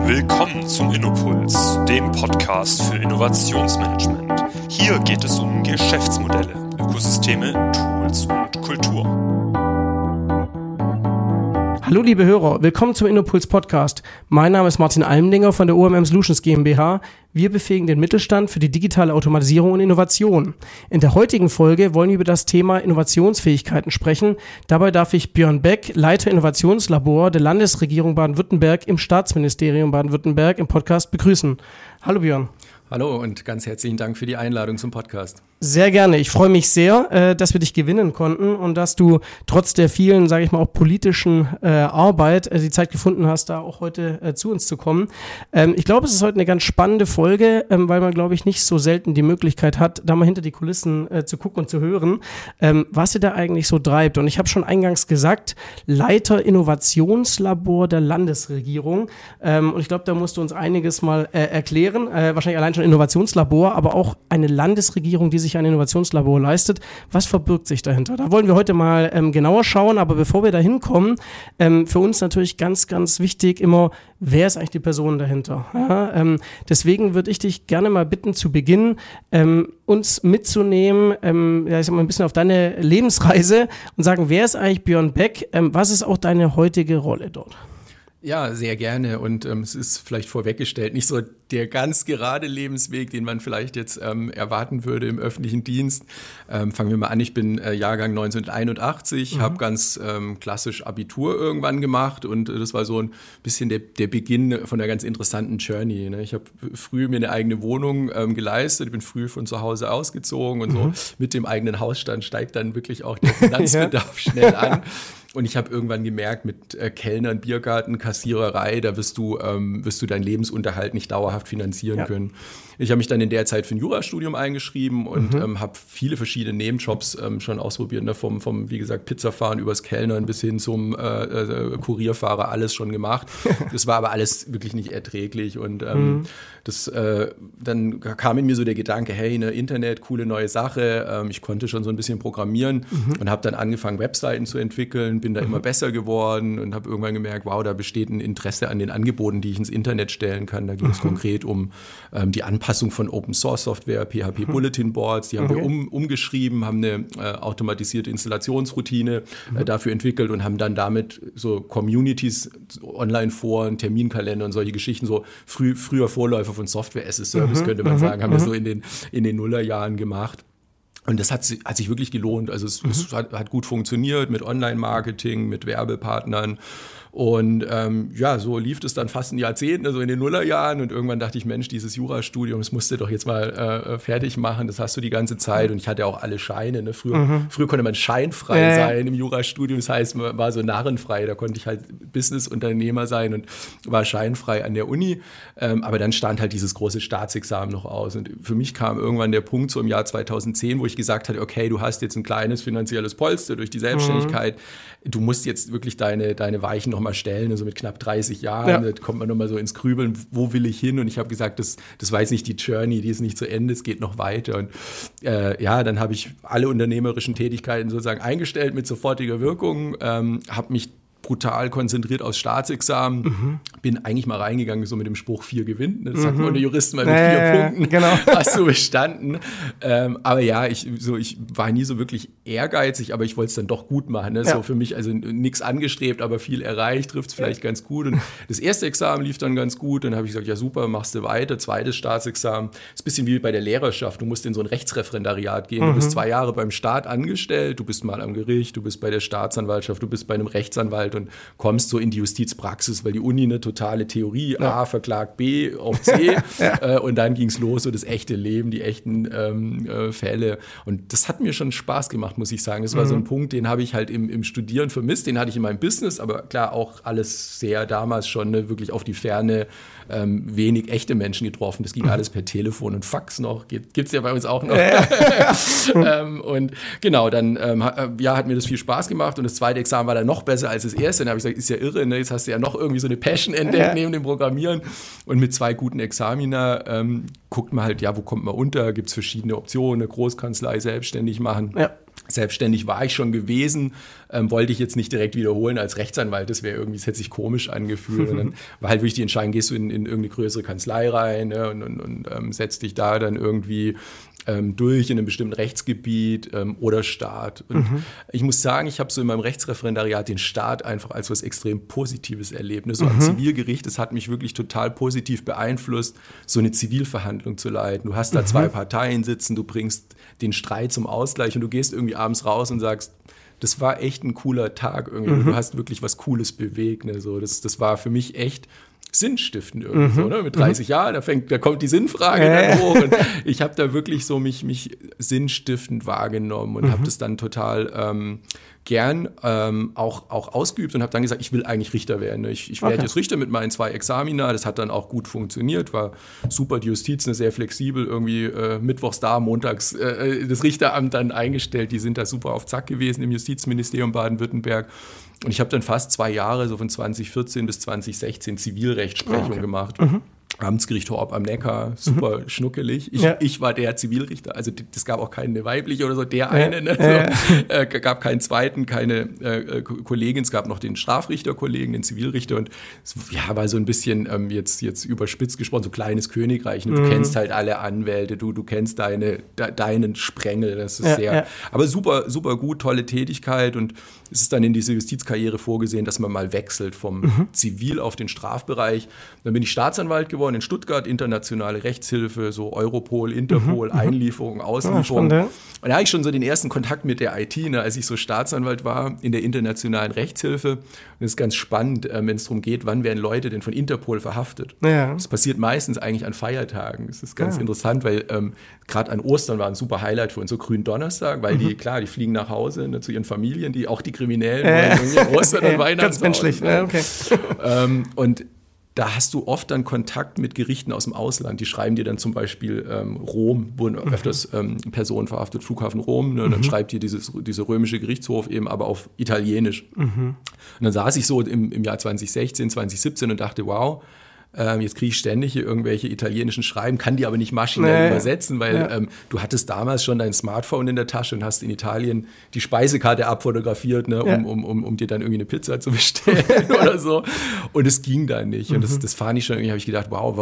Willkommen zum Innopuls, dem Podcast für Innovationsmanagement. Hier geht es um Geschäftsmodelle, Ökosysteme, Tools und Kultur. Hallo liebe Hörer, willkommen zum Innopuls Podcast. Mein Name ist Martin Almendinger von der OMM Solutions GmbH. Wir befähigen den Mittelstand für die digitale Automatisierung und Innovation. In der heutigen Folge wollen wir über das Thema Innovationsfähigkeiten sprechen. Dabei darf ich Björn Beck, Leiter Innovationslabor der Landesregierung Baden-Württemberg im Staatsministerium Baden-Württemberg im Podcast begrüßen. Hallo Björn. Hallo und ganz herzlichen Dank für die Einladung zum Podcast. Sehr gerne. Ich freue mich sehr, dass wir dich gewinnen konnten und dass du trotz der vielen, sage ich mal, auch politischen Arbeit die Zeit gefunden hast, da auch heute zu uns zu kommen. Ich glaube, es ist heute eine ganz spannende Folge, weil man, glaube ich, nicht so selten die Möglichkeit hat, da mal hinter die Kulissen zu gucken und zu hören, was ihr da eigentlich so treibt. Und ich habe schon eingangs gesagt, Leiter Innovationslabor der Landesregierung. Und ich glaube, da musst du uns einiges mal erklären. Wahrscheinlich allein schon Innovationslabor, aber auch eine Landesregierung, die sich ein Innovationslabor leistet. Was verbirgt sich dahinter? Da wollen wir heute mal genauer schauen, aber bevor wir da hinkommen, für uns natürlich ganz, ganz wichtig immer, wer ist eigentlich die Person dahinter? Ja, deswegen würde ich dich gerne mal bitten, zu Beginn uns mitzunehmen, ich sag mal ein bisschen auf deine Lebensreise und sagen, wer ist eigentlich Björn Beck? Was ist auch deine heutige Rolle dort? Ja, sehr gerne und es ist vielleicht vorweggestellt, nicht so der ganz gerade Lebensweg, den man vielleicht jetzt erwarten würde im öffentlichen Dienst. Fangen wir mal an, ich bin Jahrgang 1981, habe ganz klassisch Abitur irgendwann gemacht und das war so ein bisschen der Beginn von einer ganz interessanten Journey. Ne? Ich habe früh mir eine eigene Wohnung geleistet, bin früh von zu Hause ausgezogen und so mit dem eigenen Hausstand steigt dann wirklich auch der Finanzbedarf schnell an. Und ich habe irgendwann gemerkt, mit Kellnern, Biergarten, Kassiererei, da wirst du deinen Lebensunterhalt nicht dauerhaft finanzieren können. Ich habe mich dann in der Zeit für ein Jurastudium eingeschrieben und habe viele verschiedene Nebenjobs schon ausprobiert, ne? Vom wie gesagt, Pizzafahren übers Kellnern bis hin zum Kurierfahrer, alles schon gemacht. Das war aber alles wirklich nicht erträglich und dann kam in mir so der Gedanke, hey, ne, Internet, coole neue Sache. Ich konnte schon so ein bisschen programmieren und habe dann angefangen, Webseiten zu entwickeln, bin da immer besser geworden und habe irgendwann gemerkt, wow, da besteht ein Interesse an den Angeboten, die ich ins Internet stellen kann. Da ging es konkret um die Anpassung von Open-Source-Software, PHP-Bulletin-Boards, die haben wir umgeschrieben, haben eine automatisierte Installationsroutine dafür entwickelt und haben dann damit so Communities, Online-Foren, Terminkalender und solche Geschichten, so früher Vorläufer von Software-as-a-Service, könnte man sagen, haben wir so in den Nullerjahren gemacht. Und das hat sich wirklich gelohnt. Also es hat gut funktioniert mit Online-Marketing, mit Werbepartnern. Und so lief es dann fast ein Jahrzehnt, also in den Nullerjahren. Und irgendwann dachte ich, Mensch, dieses Jurastudium, das musst du doch jetzt mal fertig machen. Das hast du die ganze Zeit. Und ich hatte auch alle Scheine. Ne? Früher konnte man scheinfrei sein im Jurastudium. Das heißt, man war so narrenfrei. Da konnte ich halt Business-Unternehmer sein und war scheinfrei an der Uni. Aber dann stand halt dieses große Staatsexamen noch aus. Und für mich kam irgendwann der Punkt so im Jahr 2010, wo ich gesagt hatte, okay, du hast jetzt ein kleines finanzielles Polster durch die Selbstständigkeit. Du musst jetzt wirklich deine Weichen noch mal stellen, also mit knapp 30 Jahren, da kommt man noch mal so ins Grübeln, wo will ich hin? Und ich habe gesagt, das war jetzt nicht die Journey, die ist nicht zu Ende, es geht noch weiter. Und dann habe ich alle unternehmerischen Tätigkeiten sozusagen eingestellt mit sofortiger Wirkung, habe mich brutal konzentriert aufs Staatsexamen, bin eigentlich mal reingegangen, so mit dem Spruch 4 gewinnt. Das sagt man der Juristen mal mit 4 Punkten, hast du bestanden. Aber ja, ich war nie so wirklich ehrgeizig, aber ich wollte es dann doch gut machen. Ne? So für mich, also nichts angestrebt, aber viel erreicht, trifft es vielleicht ganz gut. Und das erste Examen lief dann ganz gut. Dann habe ich gesagt, ja super, machst du weiter. Zweites Staatsexamen. Ist ein bisschen wie bei der Lehrerschaft. Du musst in so ein Rechtsreferendariat gehen. Du bist 2 Jahre beim Staat angestellt, du bist mal am Gericht, du bist bei der Staatsanwaltschaft, du bist bei einem Rechtsanwalt und kommst so in die Justizpraxis, weil die Uni eine totale Theorie, A verklagt B auf C und dann ging es los, so das echte Leben, die echten Fälle und das hat mir schon Spaß gemacht, muss ich sagen. Das war so ein Punkt, den habe ich halt im Studieren vermisst, den hatte ich in meinem Business, aber klar auch alles sehr damals schon wirklich auf die Ferne, wenig echte Menschen getroffen. Das ging alles per Telefon und Fax noch, gibt's ja bei uns auch noch. Und genau, dann hat mir das viel Spaß gemacht und das zweite Examen war dann noch besser als das erste. Dann habe ich gesagt, ist ja irre, ne? Jetzt hast du ja noch irgendwie so eine Passion entdeckt neben dem Programmieren. Und mit 2 guten Examina guckt man halt, wo kommt man unter, gibt es verschiedene Optionen, eine Großkanzlei selbstständig machen. Selbstständig war ich schon gewesen, wollte ich jetzt nicht direkt wiederholen als Rechtsanwalt, das hätte sich komisch angefühlt. Und dann war halt wirklich die Entscheidung, gehst du in irgendeine größere Kanzlei rein, ne, und setzt dich da dann irgendwie durch in einem bestimmten Rechtsgebiet oder Staat. Und ich muss sagen, ich habe so in meinem Rechtsreferendariat den Staat einfach als was extrem Positives erlebt. Ne? So am Zivilgericht, das hat mich wirklich total positiv beeinflusst, so eine Zivilverhandlung zu leiten. Du hast da zwei Parteien sitzen, du bringst den Streit zum Ausgleich und du gehst irgendwie abends raus und sagst, das war echt ein cooler Tag irgendwie. Du hast wirklich was Cooles bewegt. Ne? So, das war für mich echt sinnstiftend irgendwie so, ne? Mit 30 Jahren, da kommt die Sinnfrage dann hoch. Und ich habe da wirklich so mich sinnstiftend wahrgenommen und habe das dann total gern auch ausgeübt und habe dann gesagt, ich will eigentlich Richter werden. Ne? Ich werde jetzt Richter mit meinen 2 Examina. Das hat dann auch gut funktioniert, war super. Die Justiz, sehr flexibel, irgendwie mittwochs da, montags das Richteramt dann eingestellt. Die sind da super auf Zack gewesen im Justizministerium Baden-Württemberg. Und ich habe dann fast 2 Jahre, so von 2014 bis 2016, Zivilrechtsprechung gemacht. Amtsgericht Horb am Neckar, super schnuckelig. Ich war der Zivilrichter, also das gab auch keine weibliche oder so, eine. Ne? Gab keinen zweiten, keine Kollegin, es gab noch den Strafrichterkollegen, den Zivilrichter und es war so ein bisschen jetzt überspitzt gesprochen, so kleines Königreich. Ne? Du kennst halt alle Anwälte, du kennst deinen Sprengel, das ist aber super, super gut, tolle Tätigkeit und es ist dann in diese Justizkarriere vorgesehen, dass man mal wechselt vom Zivil auf den Strafbereich. Dann bin ich Staatsanwalt geworden in Stuttgart, internationale Rechtshilfe, so Europol, Interpol, Einlieferung, Auslieferung. Und da hatte ich schon so den ersten Kontakt mit der IT, ne, als ich so Staatsanwalt war in der internationalen Rechtshilfe. Und das ist ganz spannend, wenn es darum geht, wann werden Leute denn von Interpol verhaftet. Ja. Das passiert meistens eigentlich an Feiertagen. Das ist ganz interessant, weil gerade an Ostern war ein super Highlight für uns, so Gründonnerstag, weil die fliegen nach Hause, ne, zu ihren Familien, auch die Kriminellen, wollen Ostern und Weihnachten. Ganz menschlich, ne? Okay. Und da hast du oft dann Kontakt mit Gerichten aus dem Ausland. Die schreiben dir dann zum Beispiel Rom, wurden öfters Personen verhaftet, Flughafen Rom. Ne, und dann schreibt dir dieser römische Gerichtshof eben aber auf Italienisch. Und dann saß ich so im Jahr 2016, 2017 und dachte, wow, jetzt kriege ich ständig hier irgendwelche italienischen Schreiben, kann die aber nicht maschinell übersetzen, weil du hattest damals schon dein Smartphone in der Tasche und hast in Italien die Speisekarte abfotografiert, ne, um dir dann irgendwie eine Pizza zu bestellen oder so. Und es ging dann nicht. Und das fand ich schon, irgendwie habe ich gedacht, wow,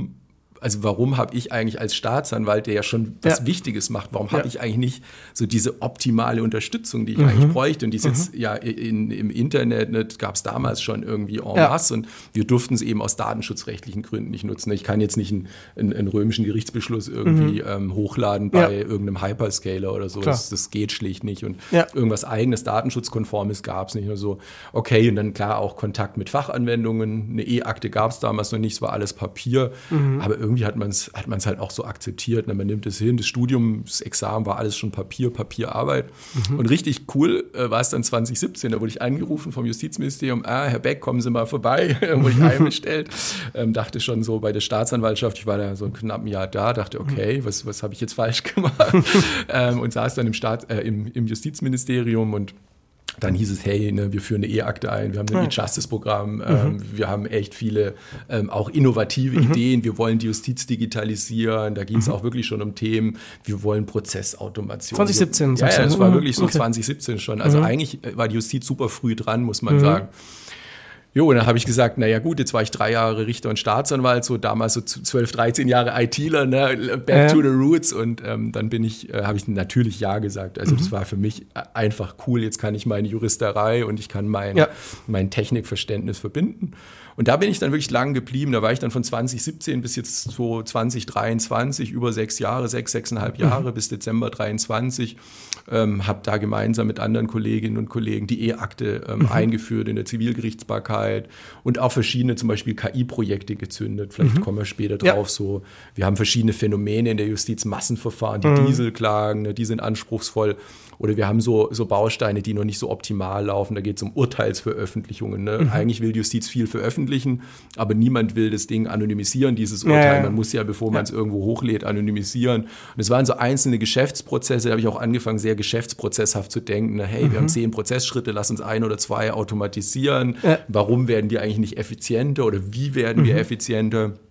warum habe ich eigentlich als Staatsanwalt, der ja schon was Wichtiges macht, warum habe ich eigentlich nicht so diese optimale Unterstützung, die ich eigentlich bräuchte? Und die ist jetzt im Internet, ne, gab es damals schon irgendwie en masse und wir durften es eben aus datenschutzrechtlichen Gründen nicht nutzen. Ich kann jetzt nicht einen römischen Gerichtsbeschluss irgendwie hochladen bei irgendeinem Hyperscaler oder so. Das geht schlicht nicht. Und irgendwas eigenes, datenschutzkonformes gab es nicht. Also, okay, und dann klar auch Kontakt mit Fachanwendungen. Eine E-Akte gab es damals noch nicht, es war alles Papier. Aber irgendwie hat man es halt auch so akzeptiert. Ne? Man nimmt es hin, das Studium, das Examen war alles schon Papierarbeit. Und richtig cool war es dann 2017, da wurde ich angerufen vom Justizministerium, Herr Beck, kommen Sie mal vorbei, wurde ich einbestellt. Dachte schon so bei der Staatsanwaltschaft, ich war da so ein knappen Jahr da, dachte, okay, was habe ich jetzt falsch gemacht? Und saß dann im Justizministerium und dann hieß es, hey, ne, wir führen eine E-Akte ein, wir haben ein E-Justice-Programm, wir haben echt viele auch innovative Ideen, wir wollen die Justiz digitalisieren, da ging es auch wirklich schon um Themen, wir wollen Prozessautomation. 2017. Ja, das war wirklich so 2017 schon. Also eigentlich war die Justiz super früh dran, muss man sagen. Jo, und dann habe ich gesagt, naja gut, jetzt war ich 3 Jahre Richter und Staatsanwalt, so damals so 12, 13 Jahre ITler, ne, back to the roots und dann habe ich natürlich Ja gesagt. Also das war für mich einfach cool, jetzt kann ich meine Juristerei und ich kann mein Technikverständnis verbinden. Und da bin ich dann wirklich lang geblieben, da war ich dann von 2017 bis jetzt so 2023, über 6,5 Jahre bis Dezember 23, habe da gemeinsam mit anderen Kolleginnen und Kollegen die E-Akte eingeführt in der Zivilgerichtsbarkeit und auch verschiedene zum Beispiel KI-Projekte gezündet. Vielleicht kommen wir später drauf. So, wir haben verschiedene Phänomene in der Justiz, Massenverfahren, die Dieselklagen, ne, die sind anspruchsvoll. Oder wir haben so Bausteine, die noch nicht so optimal laufen. Da geht es um Urteilsveröffentlichungen. Ne? Eigentlich will die Justiz viel veröffentlichen, aber niemand will das Ding anonymisieren, dieses Urteil. Man muss ja, bevor man es irgendwo hochlädt, anonymisieren. Und es waren so einzelne Geschäftsprozesse, da habe ich auch angefangen, sehr geschäftsprozesshaft zu denken. Ne? Hey, wir haben 10 Prozessschritte, lass uns 1 oder 2 automatisieren. Warum werden die eigentlich nicht effizienter oder wie werden wir effizienter?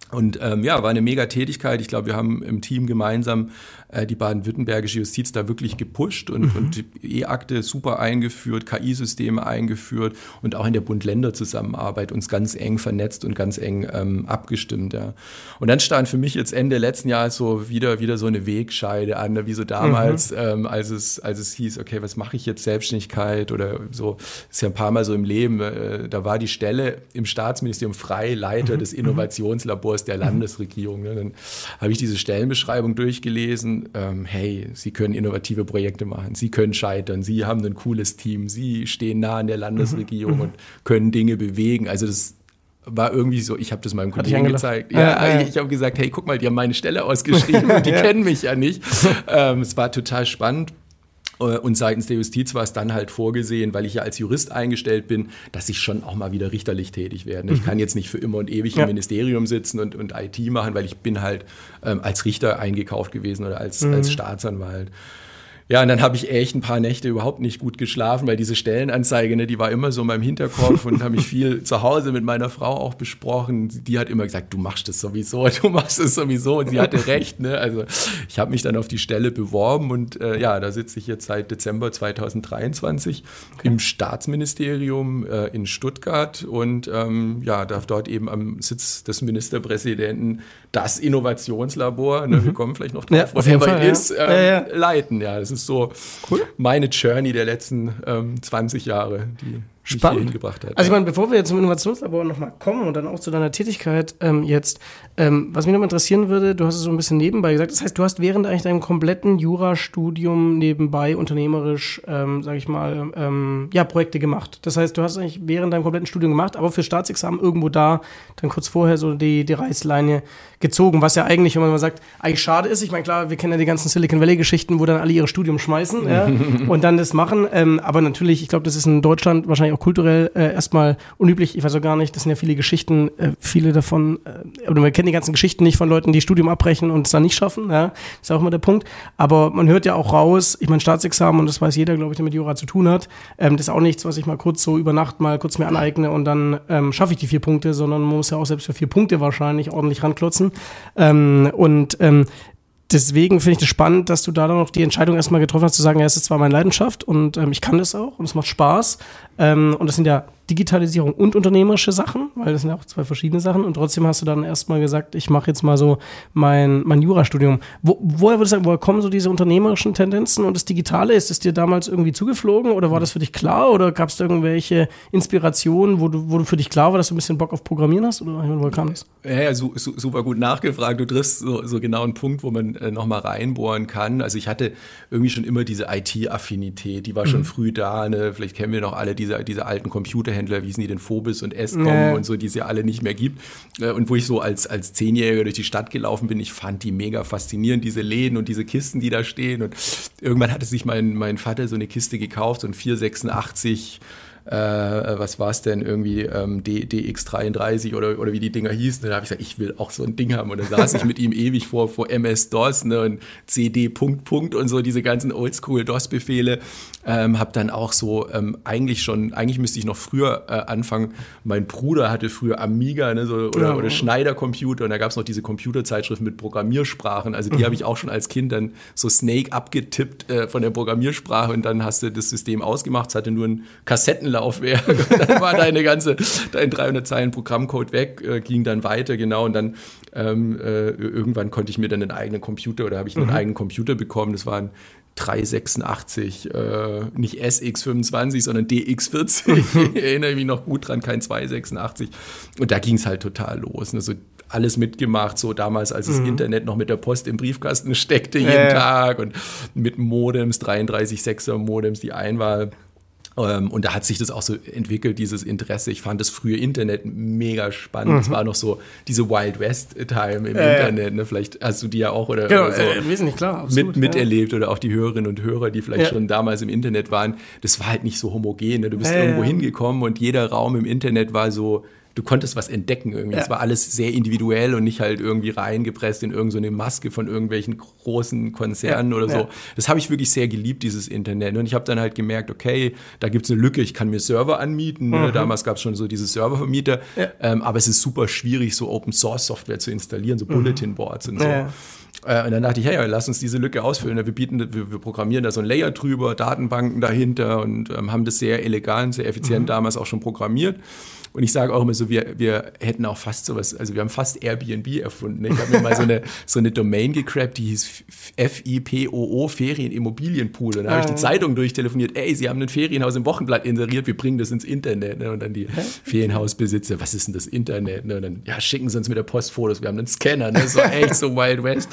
Und war eine mega Tätigkeit. Ich glaube, wir haben im Team gemeinsam die baden-württembergische Justiz da wirklich gepusht und die E-Akte super eingeführt, KI-Systeme eingeführt und auch in der Bund-Länder-Zusammenarbeit uns ganz eng vernetzt und ganz eng abgestimmt. Ja. Und dann stand für mich jetzt Ende letzten Jahres so wieder so eine Wegscheide an, wie so damals, als es hieß, okay, was mache ich jetzt, Selbstständigkeit oder so, ist ja ein paar Mal so im Leben, da war die Stelle im Staatsministerium frei, Leiter des Innovationslabors der Landesregierung. Ne. Dann habe ich diese Stellenbeschreibung durchgelesen. Hey, Sie können innovative Projekte machen, Sie können scheitern, Sie haben ein cooles Team, Sie stehen nah an der Landesregierung und können Dinge bewegen. Also das war irgendwie so, ich habe das meinem Kollegen gezeigt. Ich habe gesagt, hey, guck mal, die haben meine Stelle ausgeschrieben und die kennen mich ja nicht. Es war total spannend. Und seitens der Justiz war es dann halt vorgesehen, weil ich ja als Jurist eingestellt bin, dass ich schon auch mal wieder richterlich tätig werde. Ich kann jetzt nicht für immer und ewig im Ministerium sitzen und IT machen, weil ich bin halt als Richter eingekauft gewesen oder als Staatsanwalt. Ja, und dann habe ich echt ein paar Nächte überhaupt nicht gut geschlafen, weil diese Stellenanzeige, ne, die war immer so in meinem Hinterkopf und habe mich viel zu Hause mit meiner Frau auch besprochen. Die hat immer gesagt, du machst es sowieso. Und sie hatte recht. Ne? Also ich habe mich dann auf die Stelle beworben und da sitze ich jetzt seit Dezember 2023 im Staatsministerium in Stuttgart und darf dort eben am Sitz des Ministerpräsidenten das Innovationslabor, ne, wir kommen vielleicht noch drauf, was er ist, leiten. Ja, das ist so meine Journey der letzten 20 Jahre, die mich hier hingebracht hat. Also ich meine, bevor wir jetzt zum Innovationslabor nochmal kommen und dann auch zu deiner Tätigkeit was mich nochmal interessieren würde, du hast es so ein bisschen nebenbei gesagt, das heißt, du hast während eigentlich deinem kompletten Jurastudium nebenbei unternehmerisch, Projekte gemacht. Das heißt, du hast eigentlich während deinem kompletten Studium gemacht, aber für Staatsexamen irgendwo da dann kurz vorher so die Reißleine gezogen, was ja eigentlich, wenn man mal sagt, eigentlich schade ist. Ich meine, klar, wir kennen ja die ganzen Silicon Valley-Geschichten, wo dann alle ihre Studium schmeißen und dann das machen. Aber natürlich, ich glaube, das ist in Deutschland wahrscheinlich auch kulturell erstmal unüblich. Ich weiß auch gar nicht, das sind ja viele Geschichten, viele davon, oder man kennt die ganzen Geschichten nicht von Leuten, die Studium abbrechen und es dann nicht schaffen. Ja? Das ist auch immer der Punkt. Aber man hört ja auch raus, ich meine, Staatsexamen, und das weiß jeder, glaube ich, der mit Jura zu tun hat, das ist auch nichts, was ich mal kurz so über Nacht mal kurz mir aneigne und dann schaffe ich die 4 Punkte, sondern man muss ja auch selbst für 4 Punkte wahrscheinlich ordentlich ranklotzen. Deswegen finde ich das spannend, dass du da dann noch die Entscheidung erstmal getroffen hast, zu sagen, ja, es ist zwar meine Leidenschaft und ich kann das auch und es macht Spaß. Und das sind ja Digitalisierung und unternehmerische Sachen, weil das sind ja auch 2 verschiedene Sachen. Und trotzdem hast du dann erstmal gesagt, ich mache jetzt mal so mein Jurastudium. Woher würdest du sagen, woher kommen so diese unternehmerischen Tendenzen und das Digitale? Ist es dir damals irgendwie zugeflogen oder war das für dich klar? Oder gab es irgendwelche Inspirationen, wo du für dich klar war, dass du ein bisschen Bock auf Programmieren hast? Oder woher kam das? Ja, super gut nachgefragt. Du triffst so genau einen Punkt, wo man nochmal reinbohren kann. Also ich hatte irgendwie schon immer diese IT-Affinität, die war schon früh da. Ne? Vielleicht kennen wir noch alle diese alten Computerhändler, wie hießen die denn, Phobis und Escom und so, die es ja alle nicht mehr gibt. Und wo ich so als 10-Jähriger durch die Stadt gelaufen bin, ich fand die mega faszinierend, diese Läden und diese Kisten, die da stehen. Und irgendwann hatte sich mein Vater so eine Kiste gekauft, so ein 486 was war es denn, irgendwie DX33 oder wie die Dinger hießen. Und da habe ich gesagt, ich will auch so ein Ding haben. Und dann saß ich mit ihm ewig vor MS-DOS, ne, und CD Punkt und so, diese ganzen Oldschool-DOS-Befehle. Habe dann auch so eigentlich müsste ich noch früher anfangen. Mein Bruder hatte früher Amiga, ne, so, oder Schneider-Computer, und da gab es noch diese Computerzeitschriften mit Programmiersprachen. Also die habe ich auch schon als Kind dann so Snake abgetippt von der Programmiersprache, und dann hast du das System ausgemacht, es hatte nur ein Kassettenlaufwerk. Dann war dein 300 Zeilen Programmcode weg, ging dann weiter, genau, und dann irgendwann konnte ich mir dann einen eigenen Computer, oder habe ich einen eigenen Computer bekommen. Das waren 386, nicht SX25, sondern DX40. Ich erinnere mich noch gut dran, kein 286. Und da ging es halt total los. Also alles mitgemacht, so damals, als das Internet noch mit der Post im Briefkasten steckte jeden Tag, und mit Modems, 33,6er Modems, die Einwahl. Und da hat sich das auch so entwickelt, dieses Interesse. Ich fand das frühe Internet mega spannend. Es war noch so diese Wild West-Time im Internet. Ne? Vielleicht hast du die ja auch oder so wesentlich, klar, absolut, miterlebt, oder auch die Hörerinnen und Hörer, die vielleicht schon damals im Internet waren. Das war halt nicht so homogen. Ne? Du bist irgendwo hingekommen und jeder Raum im Internet war so, du konntest was entdecken irgendwie. Es war alles sehr individuell und nicht halt irgendwie reingepresst in irgendeine Maske von irgendwelchen großen Konzernen oder so. Das habe ich wirklich sehr geliebt, dieses Internet. Und ich habe dann halt gemerkt, okay, da gibt es eine Lücke, ich kann mir Server anmieten. Ne? Damals gab es schon so diese Serververmieter. Aber es ist super schwierig, so Open-Source-Software zu installieren, so Bulletin-Boards und so. Und dann dachte ich, hey, lass uns diese Lücke ausfüllen. Wir programmieren da so ein Layer drüber, Datenbanken dahinter und haben das sehr elegant, sehr effizient damals auch schon programmiert. Und ich sage auch immer so, wir hätten auch fast sowas, also wir haben fast Airbnb erfunden. Ich habe mir mal so eine Domain gecrappt, die hieß FIPOO, Ferienimmobilienpool. Und da habe ich die Zeitung durchtelefoniert, ey, sie haben ein Ferienhaus im Wochenblatt inseriert, wir bringen das ins Internet. Ne? Und dann die Ferienhausbesitzer, was ist denn das Internet? Ne? Und dann, schicken sie uns mit der Post Fotos, wir haben einen Scanner, ne? So echt so Wild West.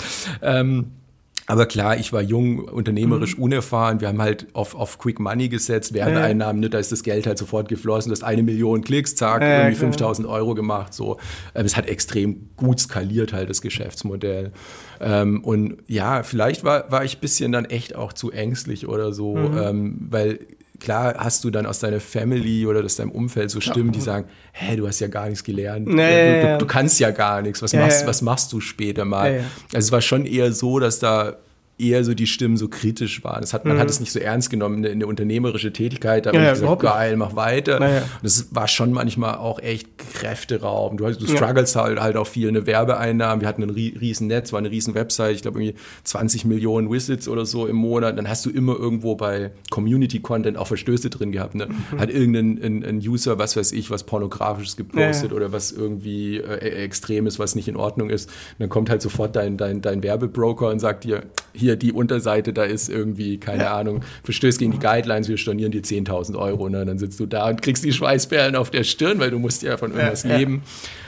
Aber klar, ich war jung, unternehmerisch unerfahren. Wir haben halt auf Quick Money gesetzt, Werbeeinnahmen, ne, da ist das Geld halt sofort geflossen. Das 1 Million Klicks, zack, irgendwie 5.000 € gemacht. So. Es hat extrem gut skaliert halt, das Geschäftsmodell. Und ja, vielleicht war ich ein bisschen dann echt auch zu ängstlich oder so, weil klar hast du dann aus deiner Family oder aus deinem Umfeld so Stimmen, die sagen, du hast ja gar nichts gelernt, du kannst ja gar nichts, was machst du später mal? Also es war schon eher so, dass da eher so die Stimmen so kritisch waren. Man hat es nicht so ernst genommen, eine unternehmerische Tätigkeit, da habe ich gesagt, geil, mach weiter. Und das war schon manchmal auch echt kräfteraubend. Du strugglest halt auch viel, eine Werbeeinnahmen. Wir hatten ein riesen Netz, war eine riesen Website, ich glaube irgendwie 20 Millionen Visits oder so im Monat. Dann hast du immer irgendwo bei Community-Content auch Verstöße drin gehabt. Ne? Hat irgendein User, was weiß ich, was Pornografisches gepostet oder was irgendwie Extremes, was nicht in Ordnung ist. Und dann kommt halt sofort dein Werbebroker und sagt dir, hier die Unterseite, da ist irgendwie, keine Ahnung, verstößt gegen die Guidelines, wir stornieren dir 10.000 €. Ne? Dann sitzt du da und kriegst die Schweißperlen auf der Stirn, weil du musst ja von irgendwas leben.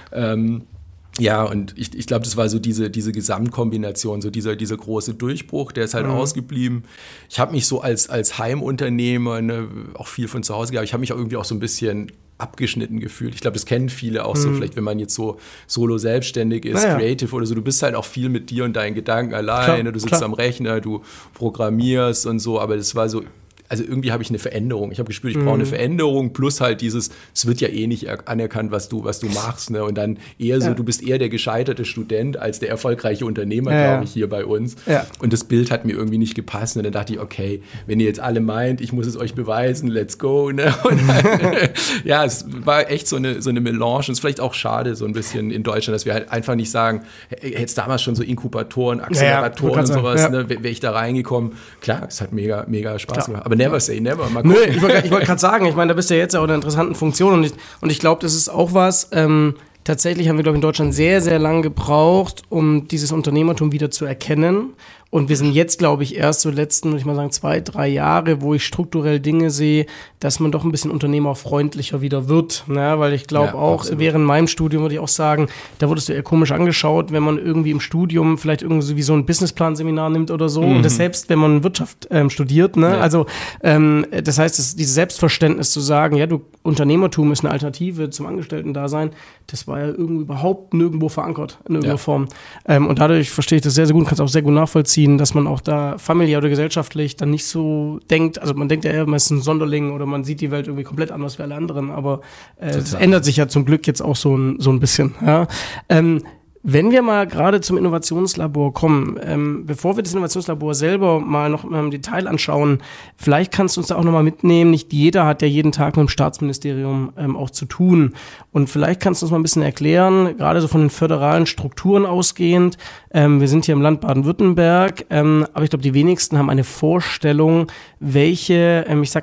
Und ich glaube, das war so diese Gesamtkombination, so dieser große Durchbruch, der ist halt ausgeblieben. Ich habe mich so als Heimunternehmer, ne, auch viel von zu Hause gehabt, ich habe mich auch irgendwie auch so ein bisschen abgeschnitten gefühlt. Ich glaube, das kennen viele auch so, vielleicht wenn man jetzt so solo selbstständig ist, creative oder so, du bist halt auch viel mit dir und deinen Gedanken alleine, du sitzt am Rechner, du programmierst und so, aber das war so, also irgendwie habe ich eine Veränderung. Ich habe gespürt, ich brauche eine Veränderung, plus halt es wird ja eh nicht anerkannt, was du machst. Ne? Und dann eher so, du bist eher der gescheiterte Student als der erfolgreiche Unternehmer, glaube ich, hier bei uns. Ja. Und das Bild hat mir irgendwie nicht gepasst. Und dann dachte ich, okay, wenn ihr jetzt alle meint, ich muss es euch beweisen, let's go. Ne? Und dann, es war echt so eine Melange. Und es ist vielleicht auch schade, so ein bisschen in Deutschland, dass wir halt einfach nicht sagen, jetzt damals schon so Inkubatoren, Acceleratoren und sowas, ne? Wäre ich da reingekommen. Klar, es hat mega, mega Spaß gemacht. Aber never say never. Mal gucken. Nö, ich wollte gerade sagen, ich meine, da bist du ja jetzt auch in einer interessanten Funktion und ich glaube, das ist auch was, tatsächlich haben wir, glaube ich, in Deutschland sehr, sehr lang gebraucht, um dieses Unternehmertum wieder zu erkennen. Und wir sind jetzt, glaube ich, erst so letzten, würde ich mal sagen, 2-3 Jahre, wo ich strukturell Dinge sehe, dass man doch ein bisschen unternehmerfreundlicher wieder wird. Ne? Weil ich glaube auch, absolut. Während meinem Studium würde ich auch sagen, da wurdest du eher komisch angeschaut, wenn man irgendwie im Studium vielleicht irgendwie so ein Businessplan-Seminar nimmt oder so. Und das selbst, wenn man Wirtschaft studiert. Ne? Ja. Also das heißt, dieses Selbstverständnis zu sagen, Unternehmertum ist eine Alternative zum Angestellten-Dasein, das war ja irgendwie überhaupt nirgendwo verankert in irgendeiner Form. Und dadurch verstehe ich das sehr, sehr gut und kann es auch sehr gut nachvollziehen, dass man auch da familiär oder gesellschaftlich dann nicht so denkt, also man denkt ja eher, man ist ein Sonderling oder man sieht die Welt irgendwie komplett anders wie alle anderen, aber es ändert sich ja zum Glück jetzt auch so ein bisschen. Ja. Wenn wir mal gerade zum Innovationslabor kommen, bevor wir das Innovationslabor selber mal noch im Detail anschauen, vielleicht kannst du uns da auch nochmal mitnehmen, nicht jeder hat ja jeden Tag mit dem Staatsministerium auch zu tun und vielleicht kannst du uns mal ein bisschen erklären, gerade so von den föderalen Strukturen ausgehend, wir sind hier im Land Baden-Württemberg, aber ich glaube, die wenigsten haben eine Vorstellung, welche,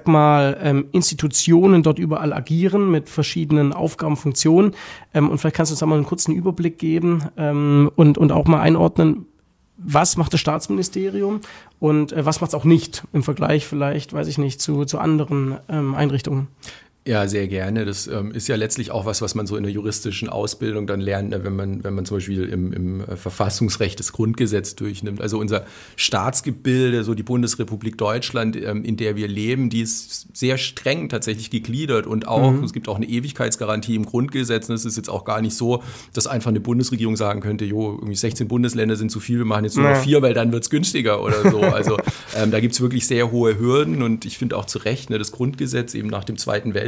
Institutionen dort überall agieren mit verschiedenen Aufgaben, Funktionen und vielleicht kannst du uns da mal einen kurzen Überblick geben, und auch mal einordnen, was macht das Staatsministerium und was macht es auch nicht im Vergleich vielleicht, weiß ich nicht, zu anderen Einrichtungen. Ja, sehr gerne. Das ist ja letztlich auch was man so in der juristischen Ausbildung dann lernt, wenn man zum Beispiel im Verfassungsrecht das Grundgesetz durchnimmt. Also unser Staatsgebilde, so die Bundesrepublik Deutschland, in der wir leben, die ist sehr streng tatsächlich gegliedert und auch, es gibt auch eine Ewigkeitsgarantie im Grundgesetz. Es ist jetzt auch gar nicht so, dass einfach eine Bundesregierung sagen könnte, irgendwie 16 Bundesländer sind zu viel, wir machen jetzt nur noch 4, weil dann wird's günstiger oder so. Also da gibt's wirklich sehr hohe Hürden und ich finde auch zu Recht, das Grundgesetz eben nach dem Zweiten Weltkrieg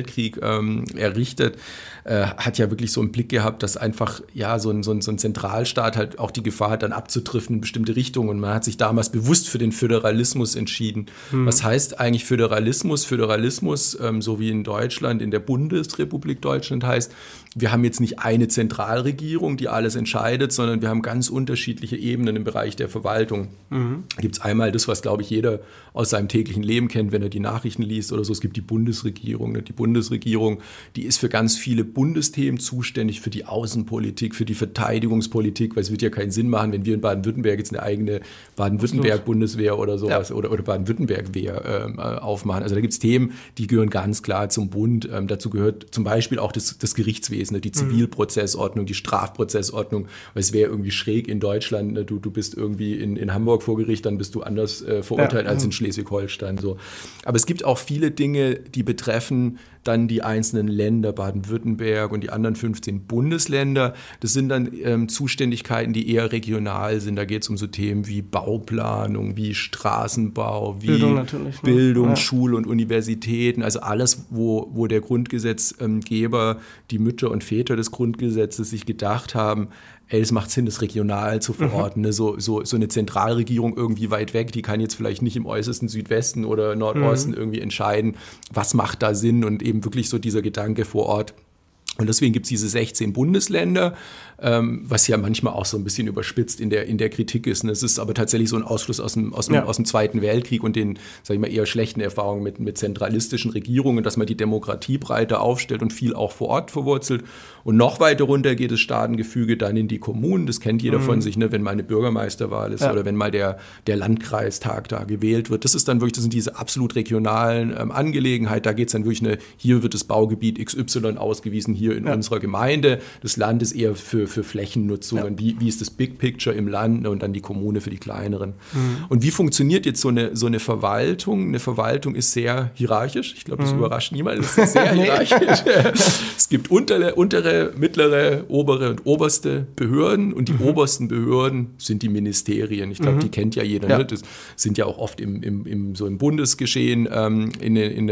Weltkrieg errichtet, hat ja wirklich so einen Blick gehabt, dass einfach so ein Zentralstaat halt auch die Gefahr hat, dann abzudriften in bestimmte Richtungen. Und man hat sich damals bewusst für den Föderalismus entschieden. Was heißt eigentlich Föderalismus? Föderalismus, so wie in Deutschland, in der Bundesrepublik Deutschland heißt, wir haben jetzt nicht eine Zentralregierung, die alles entscheidet, sondern wir haben ganz unterschiedliche Ebenen im Bereich der Verwaltung. Da gibt es einmal das, was, glaube ich, jeder aus seinem täglichen Leben kennt, wenn er die Nachrichten liest oder so. Es gibt die Bundesregierung. Die Bundesregierung, die ist für ganz viele Bundesthemen zuständig, für die Außenpolitik, für die Verteidigungspolitik, weil es wird ja keinen Sinn machen, wenn wir in Baden-Württemberg jetzt eine eigene Baden-Württemberg-Bundeswehr oder sowas oder Baden-Württemberg-Wehr aufmachen. Also da gibt es Themen, die gehören ganz klar zum Bund. Dazu gehört zum Beispiel auch das Gerichtswesen, die Zivilprozessordnung, die Strafprozessordnung, weil es wäre irgendwie schräg in Deutschland, ne? Du bist irgendwie in Hamburg vor Gericht, dann bist du anders verurteilt als in Schleswig-Holstein. So. Aber es gibt auch viele Dinge, die betreffen dann die einzelnen Länder, Baden-Württemberg und die anderen 15 Bundesländer. Das sind dann Zuständigkeiten, die eher regional sind. Da geht es um so Themen wie Bauplanung, wie Straßenbau, wie Bildung, Schule und Universitäten. Also alles, wo der Grundgesetzgeber, die Mütter und Väter des Grundgesetzes sich gedacht haben, es macht Sinn, das regional zu verorten. Ne? So eine Zentralregierung irgendwie weit weg, die kann jetzt vielleicht nicht im äußersten Südwesten oder Nordosten irgendwie entscheiden, was macht da Sinn, und eben wirklich so dieser Gedanke vor Ort. Und deswegen gibt es diese 16 Bundesländer, was ja manchmal auch so ein bisschen überspitzt in der Kritik ist. Und es ist aber tatsächlich so ein Ausfluss aus dem Zweiten Weltkrieg und den, sag ich mal, eher schlechten Erfahrungen mit zentralistischen Regierungen, dass man die Demokratie breiter aufstellt und viel auch vor Ort verwurzelt. Und noch weiter runter geht das Staatengefüge dann in die Kommunen. Das kennt jeder von sich, ne, wenn mal eine Bürgermeisterwahl ist oder wenn mal der Landkreistag da gewählt wird. Das sind diese absolut regionalen Angelegenheiten. Da geht es dann wirklich, hier wird das Baugebiet XY ausgewiesen, hier in unserer Gemeinde. Das Land ist eher für Flächennutzungen. Wie ist das Big Picture im Land, ne, und dann die Kommune für die kleineren. Und wie funktioniert jetzt so eine Verwaltung? Eine Verwaltung ist sehr hierarchisch. Ich glaube, das überrascht niemanden. Es ist sehr hierarchisch. Es gibt untere, mittlere, obere und oberste Behörden, und die obersten Behörden sind die Ministerien. Ich glaube, die kennt ja jeder. Ne? Das sind ja auch oft so im Bundesgeschehen in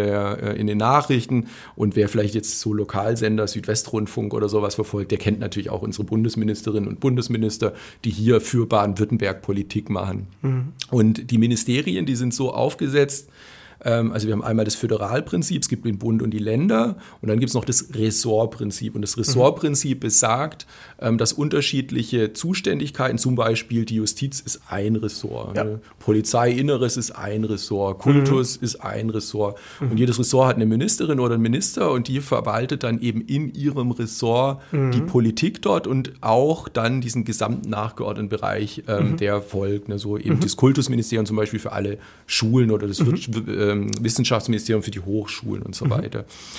den Nachrichten. Und wer vielleicht jetzt so Lokalsender, Südwestrundfunk oder sowas verfolgt, der kennt natürlich auch unsere Bundesministerinnen und Bundesminister, die hier für Baden-Württemberg Politik machen. Und die Ministerien, die sind so aufgesetzt, also wir haben einmal das Föderalprinzip, es gibt den Bund und die Länder, und dann gibt es noch das Ressortprinzip. Und das Ressortprinzip besagt, dass unterschiedliche Zuständigkeiten, zum Beispiel die Justiz ist ein Ressort, ne? Polizeiinneres ist ein Ressort, Kultus ist ein Ressort. Und jedes Ressort hat eine Ministerin oder einen Minister, und die verwaltet dann eben in ihrem Ressort die Politik dort und auch dann diesen gesamten nachgeordneten Bereich, der folgt. Ne? So eben das Kultusministerium zum Beispiel für alle Schulen oder das Wissenschaftsministerium für die Hochschulen und so weiter.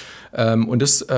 Und das,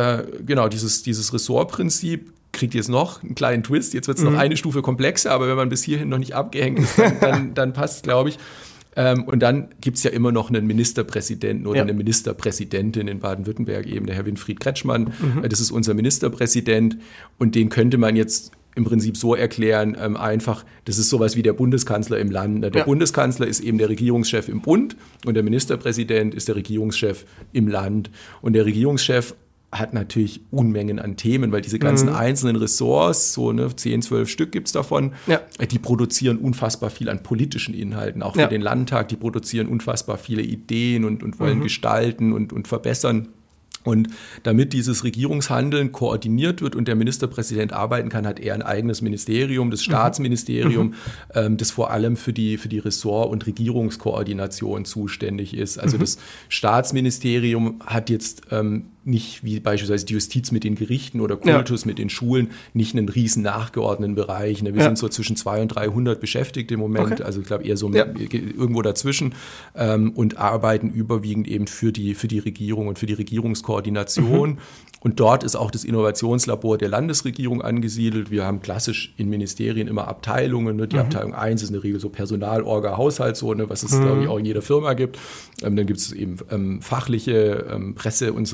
dieses Ressortprinzip kriegt jetzt noch einen kleinen Twist. Jetzt wird es noch eine Stufe komplexer, aber wenn man bis hierhin noch nicht abgehängt ist, dann passt es, glaube ich. Und dann gibt es ja immer noch einen Ministerpräsidenten oder eine Ministerpräsidentin in Baden-Württemberg, eben der Herr Winfried Kretschmann. Das ist unser Ministerpräsident, und den könnte man jetzt im Prinzip so erklären, einfach, das ist sowas wie der Bundeskanzler im Land. Der Bundeskanzler ist eben der Regierungschef im Bund, und der Ministerpräsident ist der Regierungschef im Land. Und der Regierungschef hat natürlich Unmengen an Themen, weil diese ganzen einzelnen Ressorts, so 10, 12 Stück gibt es davon, die produzieren unfassbar viel an politischen Inhalten, auch für den Landtag, die produzieren unfassbar viele Ideen und wollen gestalten und verbessern. Und damit dieses Regierungshandeln koordiniert wird und der Ministerpräsident arbeiten kann, hat er ein eigenes Ministerium, das Staatsministerium, das vor allem für die Ressort- und Regierungskoordination zuständig ist. Also das Staatsministerium hat jetzt nicht wie beispielsweise die Justiz mit den Gerichten oder Kultus mit den Schulen, nicht einen riesen nachgeordneten Bereich. Wir sind so zwischen 200 und 300 Beschäftigt im Moment, also ich glaube eher so irgendwo dazwischen, und arbeiten überwiegend eben für die Regierung und für die Regierungskoordination. Und dort ist auch das Innovationslabor der Landesregierung angesiedelt. Wir haben klassisch in Ministerien immer Abteilungen. Ne? Die Abteilung 1 ist in der Regel so Personal, Orga, Haushalt, so, ne? Was es, glaube ich, auch in jeder Firma gibt. Dann gibt es eben fachliche Presse und so weiter.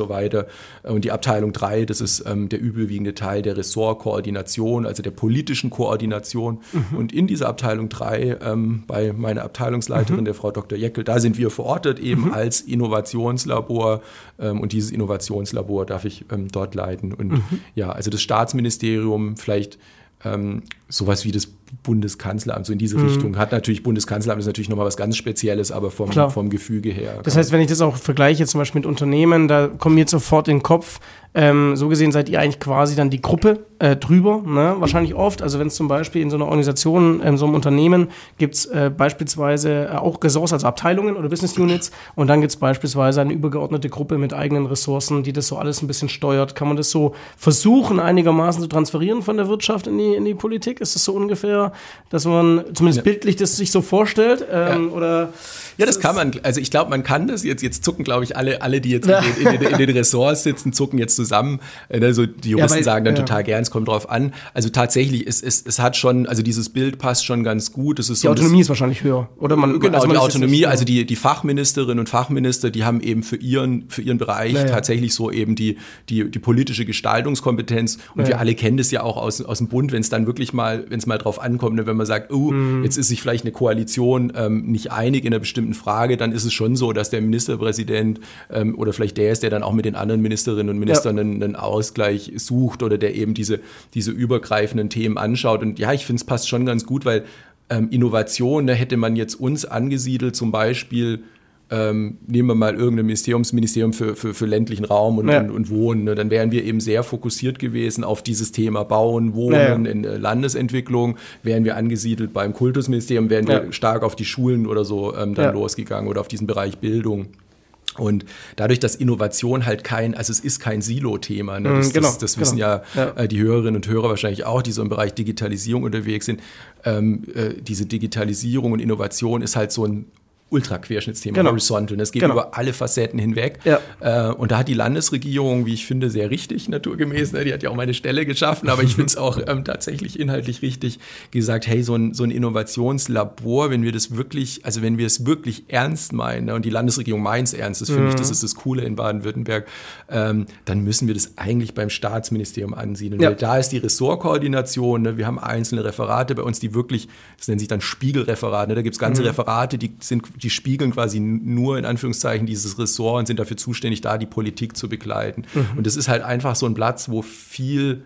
und die Abteilung 3, das ist der überwiegende Teil der Ressortkoordination, also der politischen Koordination. Und in dieser Abteilung 3, bei meiner Abteilungsleiterin, der Frau Dr. Jeckel, da sind wir verortet eben als Innovationslabor, und dieses Innovationslabor darf ich dort leiten. Und ja, also das Staatsministerium, vielleicht sowas wie das Bundeskanzleramt, so in diese Richtung. Hat natürlich, Bundeskanzleramt ist natürlich nochmal was ganz Spezielles, aber vom Gefüge her. Das heißt, wenn ich das auch vergleiche, zum Beispiel mit Unternehmen, da kommt mir jetzt sofort in den Kopf, so gesehen seid ihr eigentlich quasi dann die Gruppe drüber, ne? Wahrscheinlich oft. Also wenn es zum Beispiel in so einer Organisation, in so einem Unternehmen gibt es beispielsweise auch Ressorts, also Abteilungen oder Business Units, und dann gibt es beispielsweise eine übergeordnete Gruppe mit eigenen Ressourcen, die das so alles ein bisschen steuert. Kann man das so versuchen, einigermaßen zu transferieren von der Wirtschaft in die Politik? Ist das so ungefähr, dass man zumindest bildlich das sich so vorstellt? Oder ja, das kann man. Also ich glaube, man kann das. Jetzt zucken, glaube ich, alle, die jetzt in den Ressorts sitzen, zucken jetzt zusammen. Also die Juristen sagen dann total gern, es kommt drauf an. Also tatsächlich, es hat schon, also dieses Bild passt schon ganz gut. Es ist die Autonomie ist wahrscheinlich höher, oder? Genau, die Autonomie, also die Fachministerinnen und Fachminister, die haben eben für ihren Bereich tatsächlich so eben die politische Gestaltungskompetenz. Und wir alle kennen das ja auch aus dem Bund, wenn es dann wirklich mal, wenn es mal drauf ankommt, ne, wenn man sagt, jetzt ist sich vielleicht eine Koalition nicht einig in einer bestimmten Frage, dann ist es schon so, dass der Ministerpräsident oder vielleicht der ist, der dann auch mit den anderen Ministerinnen und Ministern einen Ausgleich sucht oder der eben diese übergreifenden Themen anschaut. Und ja, ich finde, es passt schon ganz gut, weil Innovation, da hätte man jetzt uns angesiedelt, zum Beispiel nehmen wir mal irgendein Ministerium für ländlichen Raum und Wohnen. Ne? Dann wären wir eben sehr fokussiert gewesen auf dieses Thema Bauen, Wohnen, in Landesentwicklung. Wären wir angesiedelt beim Kultusministerium, wären wir stark auf die Schulen oder so dann losgegangen oder auf diesen Bereich Bildung. Und dadurch, dass Innovation halt also es ist kein Silo-Thema, ne? Das wissen ja die Hörerinnen und Hörer wahrscheinlich auch, die so im Bereich Digitalisierung unterwegs sind. Diese Digitalisierung und Innovation ist halt so ein Ultra-Querschnittsthema, horizontal. Das geht über alle Facetten hinweg. Und da hat die Landesregierung, wie ich finde, sehr richtig, naturgemäß, ne, die hat ja auch meine Stelle geschaffen, aber ich finde es auch tatsächlich inhaltlich richtig, gesagt, hey, so ein Innovationslabor, wenn wir es wirklich ernst meinen, ne, und die Landesregierung meint es ernst, das finde ich, das ist das Coole in Baden-Württemberg, dann müssen wir das eigentlich beim Staatsministerium ansiedeln. Weil da ist die Ressortkoordination, ne, wir haben einzelne Referate bei uns, die wirklich, das nennt sich dann Spiegelreferate, ne, da gibt es ganze Referate, die spiegeln quasi nur in Anführungszeichen dieses Ressort und sind dafür zuständig, da die Politik zu begleiten. Und das ist halt einfach so ein Platz, wo viel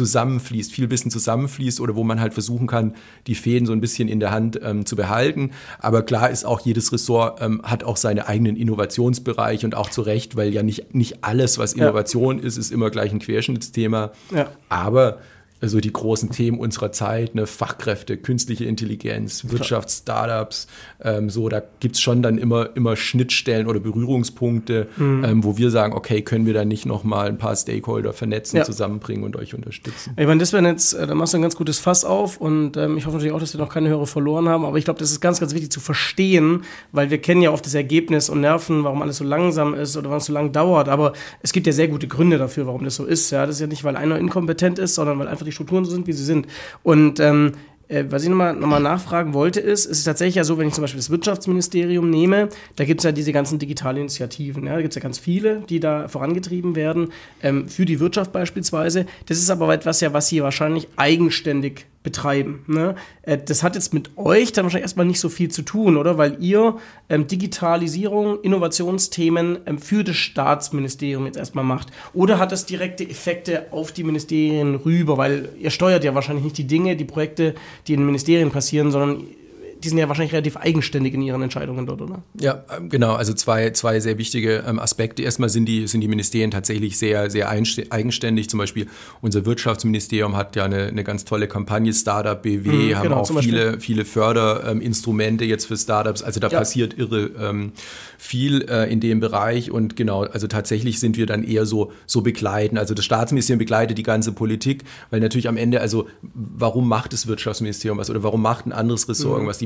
Wissen zusammenfließt oder wo man halt versuchen kann, die Fäden so ein bisschen in der Hand zu behalten. Aber klar ist auch, jedes Ressort hat auch seine eigenen Innovationsbereiche und auch zu Recht, weil ja nicht alles, was Innovation ist immer gleich ein Querschnittsthema. Aber also die großen Themen unserer Zeit, ne, Fachkräfte, künstliche Intelligenz, Wirtschaftsstartups, da gibt es schon dann immer Schnittstellen oder Berührungspunkte, wo wir sagen, okay, können wir da nicht nochmal ein paar Stakeholder vernetzen, zusammenbringen und euch unterstützen. Ich meine, das wäre jetzt, da machst du ein ganz gutes Fass auf und ich hoffe natürlich auch, dass wir noch keine Hörer verloren haben, aber ich glaube, das ist ganz, ganz wichtig zu verstehen, weil wir kennen ja oft das Ergebnis und nerven, warum alles so langsam ist oder warum es so lang dauert, aber es gibt ja sehr gute Gründe dafür, warum das so ist. Ja? Das ist ja nicht, weil einer inkompetent ist, sondern weil einfach die Strukturen so sind, wie sie sind. Und was ich nochmal nachfragen wollte, ist, es ist tatsächlich ja so, wenn ich zum Beispiel das Wirtschaftsministerium nehme, da gibt es ja diese ganzen digitalen Initiativen, da gibt es ja ganz viele, die da vorangetrieben werden, für die Wirtschaft beispielsweise. Das ist aber etwas ja, was Sie wahrscheinlich eigenständig betreiben. Ne? Das hat jetzt mit euch dann wahrscheinlich erstmal nicht so viel zu tun, oder? Weil ihr Digitalisierung, Innovationsthemen für das Staatsministerium jetzt erstmal macht. Oder hat das direkte Effekte auf die Ministerien rüber? Weil ihr steuert ja wahrscheinlich nicht die Dinge, die Projekte, die in den Ministerien passieren, sondern die sind ja wahrscheinlich relativ eigenständig in ihren Entscheidungen dort, oder? Ja, genau. Also zwei sehr wichtige Aspekte. Erstmal sind die Ministerien tatsächlich sehr, sehr eigenständig. Zum Beispiel unser Wirtschaftsministerium hat ja eine ganz tolle Kampagne, Startup BW, haben auch viele Förderinstrumente jetzt für Startups. Also da passiert irre viel in dem Bereich. Und genau, also tatsächlich sind wir dann eher so begleiten. Also das Staatsministerium begleitet die ganze Politik, weil natürlich am Ende, also warum macht das Wirtschaftsministerium was oder warum macht ein anderes Ressort irgendwas? Die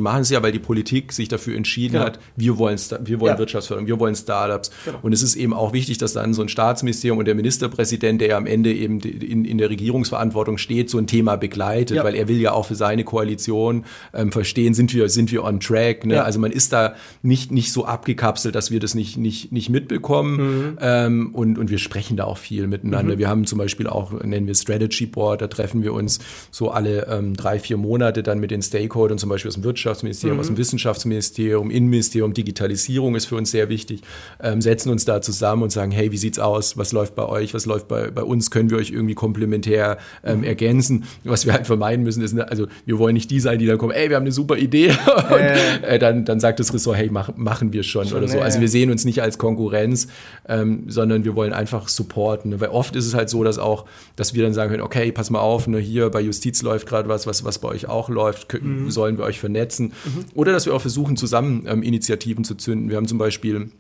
machen es ja, weil die Politik sich dafür entschieden hat, wir wollen Wirtschaftsförderung, wir wollen Startups. Genau. Und es ist eben auch wichtig, dass dann so ein Staatsministerium und der Ministerpräsident, der ja am Ende eben in der Regierungsverantwortung steht, so ein Thema begleitet, weil er will ja auch für seine Koalition verstehen, sind wir on track. Ne? Ja. Also man ist da nicht so abgekapselt, dass wir das nicht mitbekommen. Und wir sprechen da auch viel miteinander. Wir haben zum Beispiel auch, nennen wir Strategy Board, da treffen wir uns so alle 3-4 Monate dann mit den Stakeholdern, zum Beispiel aus dem Wirtschaftsministerium, aus dem Wissenschaftsministerium, Innenministerium, Digitalisierung ist für uns sehr wichtig, setzen uns da zusammen und sagen, hey, wie sieht's aus? Was läuft bei euch? Was läuft bei uns? Können wir euch irgendwie komplementär ergänzen? Was wir halt vermeiden müssen, ist, also wir wollen nicht die sein, die dann kommen, ey, wir haben eine super Idee und dann sagt das Ressort, hey, machen wir schon oder so. Also wir sehen uns nicht als Konkurrenz, sondern wir wollen einfach supporten. Ne? Weil oft ist es halt so, dass wir dann sagen können, okay, pass mal auf, ne, hier bei Justiz läuft gerade was bei euch auch läuft, sollen wir euch vernetzen. Oder dass wir auch versuchen, zusammen Initiativen zu zünden. Wir haben zum Beispiel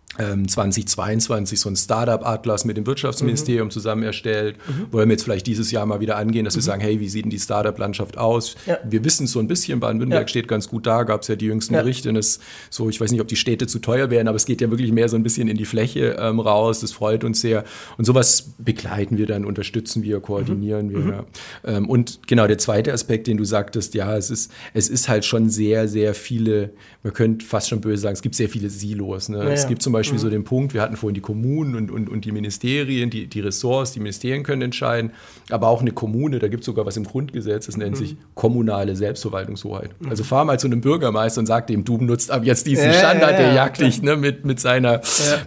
2022 so ein Startup-Atlas mit dem Wirtschaftsministerium zusammen erstellt. Wollen wir jetzt vielleicht dieses Jahr mal wieder angehen, dass wir sagen, hey, wie sieht denn die Startup-Landschaft aus? Ja. Wir wissen es so ein bisschen, Baden-Württemberg steht ganz gut da, gab es ja die jüngsten Berichte. Und das so, ich weiß nicht, ob die Städte zu teuer wären, aber es geht ja wirklich mehr so ein bisschen in die Fläche raus. Das freut uns sehr. Und sowas begleiten wir dann, unterstützen wir, koordinieren wir. Ja. Und genau, der zweite Aspekt, den du sagtest, ja, es ist halt schon sehr, sehr viele, man könnte fast schon böse sagen, es gibt sehr viele Silos. Ne? Es gibt zum Beispiel so den Punkt, wir hatten vorhin die Kommunen und die Ministerien, die Ressorts, die Ministerien können entscheiden, aber auch eine Kommune, da gibt es sogar was im Grundgesetz, das nennt sich kommunale Selbstverwaltungshoheit. Also fahr mal zu einem Bürgermeister und sag dem, du benutzt ab jetzt diesen Standard, der jagt dich mit seiner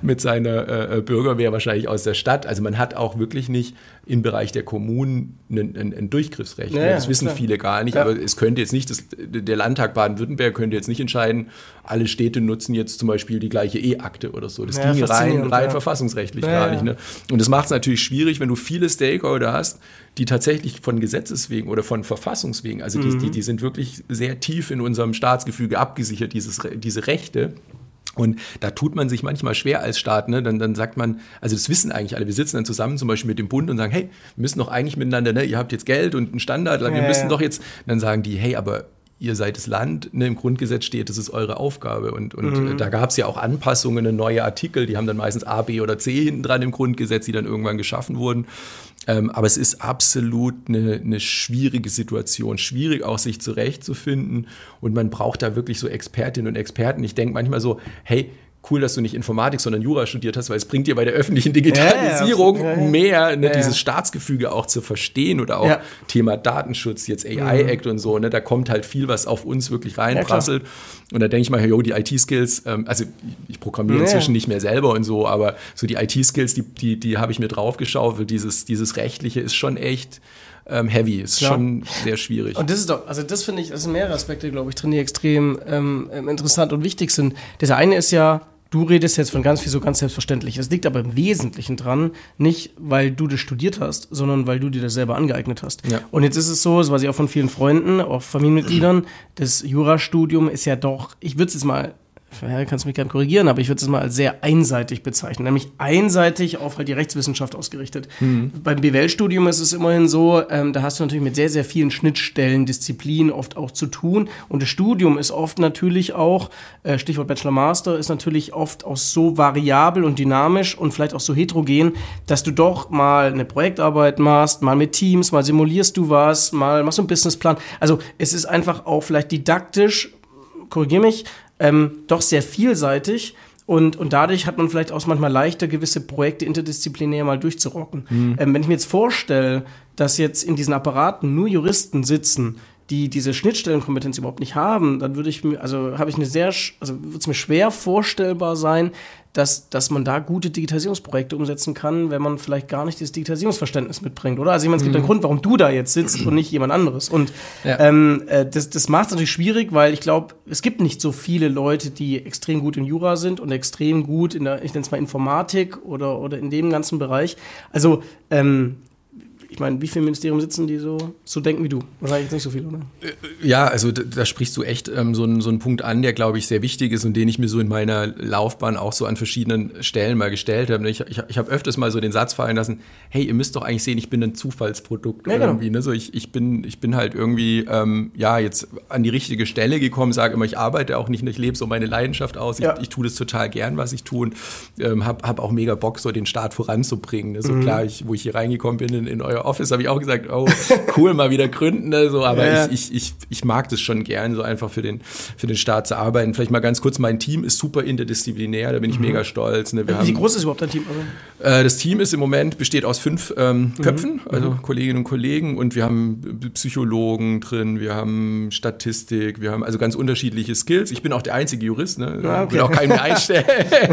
Bürgerwehr wahrscheinlich aus der Stadt. Also man hat auch wirklich nicht im Bereich der Kommunen ein Durchgriffsrecht. Das wissen viele gar nicht, aber es könnte jetzt nicht, der Landtag Baden-Württemberg könnte jetzt nicht entscheiden, alle Städte nutzen jetzt zum Beispiel die gleiche E-Akte oder so. Das ging rein verfassungsrechtlich gar nicht. Ne? Und das macht es natürlich schwierig, wenn du viele Stakeholder hast, die tatsächlich von Gesetzes wegen oder von Verfassungswegen, also die sind wirklich sehr tief in unserem Staatsgefüge abgesichert, diese Rechte. Und da tut man sich manchmal schwer als Staat, ne? Dann sagt man, also das wissen eigentlich alle, wir sitzen dann zusammen zum Beispiel mit dem Bund und sagen, hey, wir müssen doch eigentlich miteinander, ne? Ihr habt jetzt Geld und einen Standard, wir müssen doch jetzt, dann sagen die, hey, aber ihr seid das Land, ne, im Grundgesetz steht, das ist eure Aufgabe. Und da gab es ja auch Anpassungen, neue Artikel, die haben dann meistens A, B oder C hinten dran im Grundgesetz, die dann irgendwann geschaffen wurden. Aber es ist absolut eine schwierige Situation, schwierig auch sich zurechtzufinden. Und man braucht da wirklich so Expertinnen und Experten. Ich denke manchmal so, hey, cool, dass du nicht Informatik, sondern Jura studiert hast, weil es bringt dir bei der öffentlichen Digitalisierung mehr, ne, dieses Staatsgefüge auch zu verstehen oder auch Thema Datenschutz, jetzt AI-Act und so, ne, da kommt halt viel, was auf uns wirklich reinprasselt. Und da denke ich mal, die IT-Skills, also ich programmiere inzwischen nicht mehr selber und so, aber so die IT-Skills, die habe ich mir draufgeschaufelt, dieses Rechtliche ist schon echt heavy, ist schon sehr schwierig. Und das ist doch, also das finde ich, das sind mehrere Aspekte, glaube ich, drin, die extrem interessant und wichtig sind. Das eine ist ja, du redest jetzt von ganz viel so ganz selbstverständlich. Das liegt aber im Wesentlichen dran, nicht weil du das studiert hast, sondern weil du dir das selber angeeignet hast. Ja. Und jetzt ist es so, das weiß ich auch von vielen Freunden, auch Familienmitgliedern, das Jurastudium ist ja doch, ich würde es jetzt mal, kannst du mich gerne korrigieren, aber ich würde es mal als sehr einseitig bezeichnen, nämlich einseitig auf halt die Rechtswissenschaft ausgerichtet. Beim BWL-Studium ist es immerhin so, da hast du natürlich mit sehr, sehr vielen Schnittstellen, Disziplinen oft auch zu tun und das Studium ist oft natürlich auch, Stichwort Bachelor-Master, ist natürlich oft auch so variabel und dynamisch und vielleicht auch so heterogen, dass du doch mal eine Projektarbeit machst, mal mit Teams, mal simulierst du was, mal machst du einen Businessplan. Also es ist einfach auch vielleicht didaktisch, korrigier mich, doch sehr vielseitig und dadurch hat man vielleicht auch manchmal leichter, gewisse Projekte interdisziplinär mal durchzurocken. Wenn ich mir jetzt vorstelle, dass jetzt in diesen Apparaten nur Juristen sitzen, die diese Schnittstellenkompetenz überhaupt nicht haben, dann würde es mir schwer vorstellbar sein, dass man da gute Digitalisierungsprojekte umsetzen kann, wenn man vielleicht gar nicht dieses Digitalisierungsverständnis mitbringt, oder? Also ich meine, es gibt einen Grund, warum du da jetzt sitzt und nicht jemand anderes. Und das macht es natürlich schwierig, weil ich glaube, es gibt nicht so viele Leute, die extrem gut in Jura sind und extrem gut in der, ich nenne es mal Informatik oder in dem ganzen Bereich. Also ich meine, wie viele Ministerien sitzen, die so denken wie du? Wahrscheinlich jetzt nicht so viele, oder? Ja, also da sprichst du echt so einen Punkt an, der, glaube ich, sehr wichtig ist und den ich mir so in meiner Laufbahn auch so an verschiedenen Stellen mal gestellt habe. Ich habe öfters mal so den Satz fallen lassen, hey, ihr müsst doch eigentlich sehen, ich bin ein Zufallsprodukt irgendwie. Ne? So ich bin halt irgendwie jetzt an die richtige Stelle gekommen, sage immer, ich arbeite auch nicht, ich lebe so meine Leidenschaft aus. Ich tue das total gern, was ich tue und hab auch mega Bock, so den Start voranzubringen. Ne? So klar, wo ich hier reingekommen bin in euer Office, habe ich auch gesagt, oh, cool, mal wieder gründen. Ne? So, aber ich mag das schon gern, so einfach für den Start zu arbeiten. Vielleicht mal ganz kurz, mein Team ist super interdisziplinär, da bin ich mega stolz. Ne? Wie groß ist überhaupt dein Team? Das Team ist im Moment, besteht aus 5 Köpfen, also Kolleginnen und Kollegen, und wir haben Psychologen drin, wir haben Statistik, wir haben also ganz unterschiedliche Skills. Ich bin auch der einzige Jurist, ne? Will auch keinen mehr einstellen.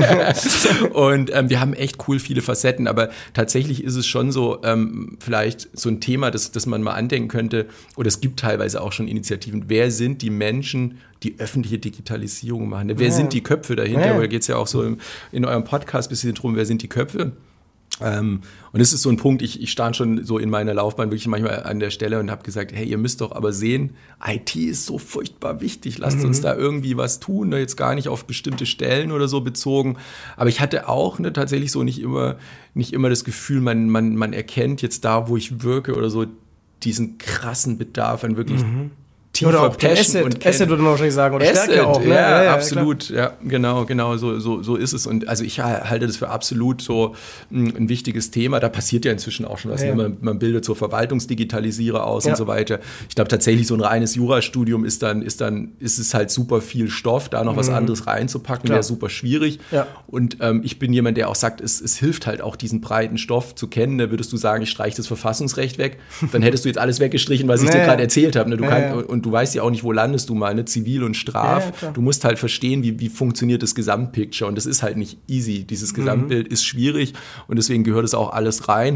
Und wir haben echt cool viele Facetten, aber tatsächlich ist es schon so, vielleicht so ein Thema, das man mal andenken könnte, oder es gibt teilweise auch schon Initiativen. Wer sind die Menschen, die öffentliche Digitalisierung machen? Ne? Wer sind die Köpfe dahinter? Da geht es ja auch so in eurem Podcast ein bisschen drum, wer sind die Köpfe? Und das ist so ein Punkt, ich stand schon so in meiner Laufbahn wirklich manchmal an der Stelle und habe gesagt, hey, ihr müsst doch aber sehen, IT ist so furchtbar wichtig, lasst uns da irgendwie was tun, ne? Jetzt gar nicht auf bestimmte Stellen oder so bezogen, aber ich hatte auch tatsächlich so nicht immer das Gefühl, man erkennt jetzt da, wo ich wirke oder so, diesen krassen Bedarf an wirklich oder auch Passion und Asset würde man wahrscheinlich sagen, oder Asset, Stärke auch. Ne? Ja, absolut, klar. Ja, genau, so ist es. Und also ich halte das für absolut so ein wichtiges Thema. Da passiert ja inzwischen auch schon was. Ja. Man bildet so Verwaltungsdigitalisierer aus und so weiter. Ich glaube tatsächlich, so ein reines Jurastudium ist es halt super viel Stoff, da noch was anderes reinzupacken, wäre super schwierig. Ja. Und ich bin jemand, der auch sagt, es hilft halt auch, diesen breiten Stoff zu kennen. Da würdest du sagen, ich streiche das Verfassungsrecht weg, dann hättest du jetzt alles weggestrichen, was ich dir gerade erzählt habe. Ne? Und du weißt ja auch nicht, wo landest du mal, ne? Zivil und Straf. Ja, du musst halt verstehen, wie funktioniert das Gesamtpicture. Und das ist halt nicht easy. Dieses Gesamtbild ist schwierig und deswegen gehört es auch alles rein.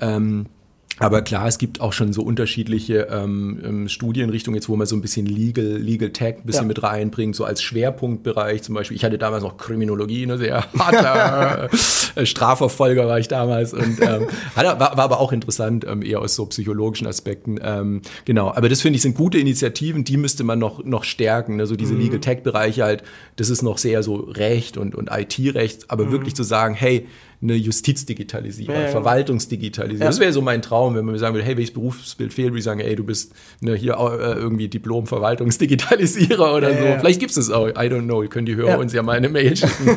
Aber klar, es gibt auch schon so unterschiedliche Studienrichtungen, jetzt wo man so ein bisschen Legal Tech ein bisschen mit reinbringt, so als Schwerpunktbereich zum Beispiel. Ich hatte damals noch Kriminologie, ne, sehr harter Strafverfolger war ich damals und war aber auch interessant, eher aus so psychologischen Aspekten. Genau, aber das finde ich sind gute Initiativen, die müsste man noch stärken. Ne? So diese Legal Tech-Bereiche halt, das ist noch sehr so Recht und IT-Recht, aber wirklich zu sagen, hey, eine Justizdigitalisierung, Verwaltungsdigitalisierung. Das wäre so mein Traum, wenn man mir sagen würde, hey, welches Berufsbild fehlt, würde ich sagen, ey, du bist hier irgendwie Diplom-Verwaltungsdigitalisierer oder so. Vielleicht gibt es das auch, I don't know, können die Hörer uns ja mal eine Mail schicken.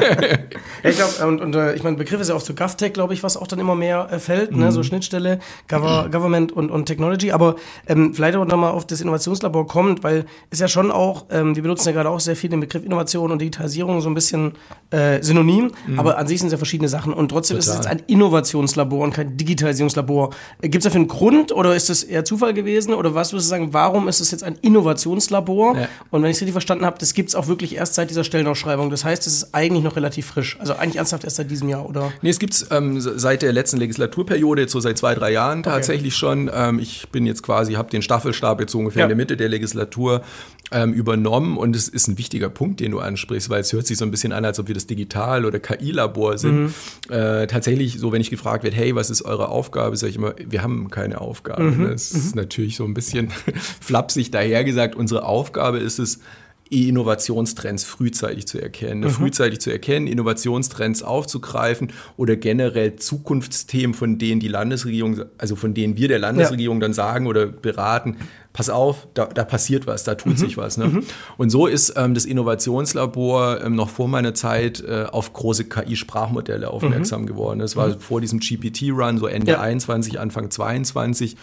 Ich glaube, und ich meine, Begriff ist ja auch so GovTech, glaube ich, was auch dann immer mehr fällt, ne? So Schnittstelle, Government und Technology, aber vielleicht auch nochmal auf das Innovationslabor kommt, weil es ja schon auch, wir benutzen ja gerade auch sehr viel den Begriff Innovation und Digitalisierung so ein bisschen synonym, aber an sich sind es ja verschiedene Sachen und trotzdem ist es jetzt ein Innovationslabor und kein Digitalisierungslabor. Gibt es dafür einen Grund oder ist das eher Zufall gewesen oder was würdest du sagen, warum ist es jetzt ein Innovationslabor? Ja. Und wenn ich es richtig verstanden habe, das gibt es auch wirklich erst seit dieser Stellenausschreibung. Das heißt, es ist eigentlich noch relativ frisch. Also eigentlich ernsthaft erst seit diesem Jahr, oder? Nee, es gibt es seit der letzten Legislaturperiode, jetzt so seit 2-3 Jahren tatsächlich schon. Ich bin jetzt quasi, habe den Staffelstab jetzt so ungefähr in der Mitte der Legislatur übernommen und es ist ein wichtiger Punkt, den du ansprichst, weil es hört sich so ein bisschen an, als ob wir das Digital- oder KI-Labor sind. Tatsächlich, so wenn ich gefragt werde, hey, was ist eure Aufgabe, sage ich immer, wir haben keine Aufgabe. Das ist natürlich so ein bisschen flapsig dahergesagt. Unsere Aufgabe ist es, Innovationstrends frühzeitig zu erkennen. Innovationstrends aufzugreifen oder generell Zukunftsthemen, von denen die Landesregierung, also von denen wir der Landesregierung dann sagen oder beraten, pass auf, da passiert was, da tut sich was. Ne? Und so ist das Innovationslabor noch vor meiner Zeit auf große KI-Sprachmodelle aufmerksam geworden. Das war vor diesem GPT-Run, so Ende 21, Anfang 22.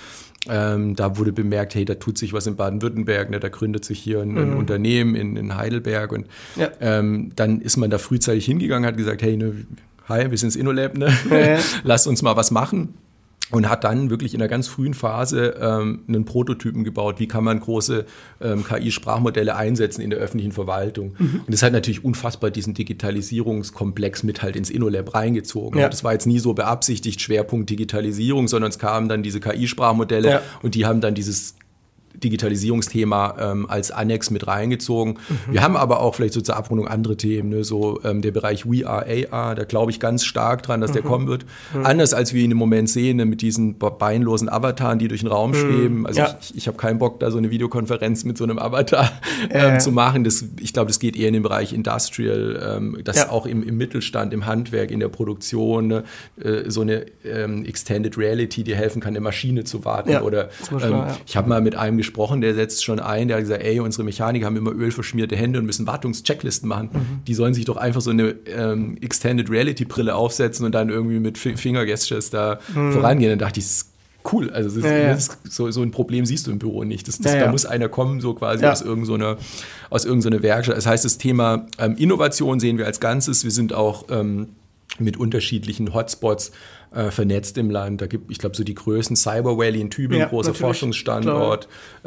Da wurde bemerkt, hey, da tut sich was in Baden-Württemberg, ne? Da gründet sich hier ein Unternehmen in Heidelberg und dann ist man da frühzeitig hingegangen, hat gesagt, hey, ne, hi, wir sind das InnoLab, ne? Lasst uns mal was machen. Und hat dann wirklich in einer ganz frühen Phase einen Prototypen gebaut, wie kann man große KI-Sprachmodelle einsetzen in der öffentlichen Verwaltung. Und das hat natürlich unfassbar diesen Digitalisierungskomplex mit halt ins InnoLab reingezogen. Ja. Das war jetzt nie so beabsichtigt, Schwerpunkt Digitalisierung, sondern es kamen dann diese KI-Sprachmodelle und die haben dann dieses Digitalisierungsthema als Annex mit reingezogen. Wir haben aber auch vielleicht so zur Abrundung andere Themen, ne? So der Bereich We Are AR, da glaube ich ganz stark dran, dass der kommen wird. Anders als wir ihn im Moment sehen, ne? Mit diesen beinlosen Avataren, die durch den Raum schweben. Also ich habe keinen Bock, da so eine Videokonferenz mit so einem Avatar zu machen. Ich glaube, das geht eher in den Bereich Industrial, dass auch im Mittelstand, im Handwerk, in der Produktion, ne? So eine Extended Reality, die helfen kann, eine Maschine zu warten. Oder ich habe mal mit einem gesprochen, der setzt schon ein, der hat gesagt, ey, unsere Mechaniker haben immer ölverschmierte Hände und müssen Wartungschecklisten machen. Die sollen sich doch einfach so eine Extended Reality Brille aufsetzen und dann irgendwie mit Fingergestures da vorangehen. Dann dachte ich, das ist cool. Also so ein Problem siehst du im Büro nicht. Da muss einer kommen, so quasi aus irgendeiner Werkstatt. Das heißt, das Thema Innovation sehen wir als Ganzes. Wir sind auch mit unterschiedlichen Hotspots vernetzt im Land. Da gibt, ich glaube, so die Größen Cyber Valley in Tübingen, großer Forschungsstandort,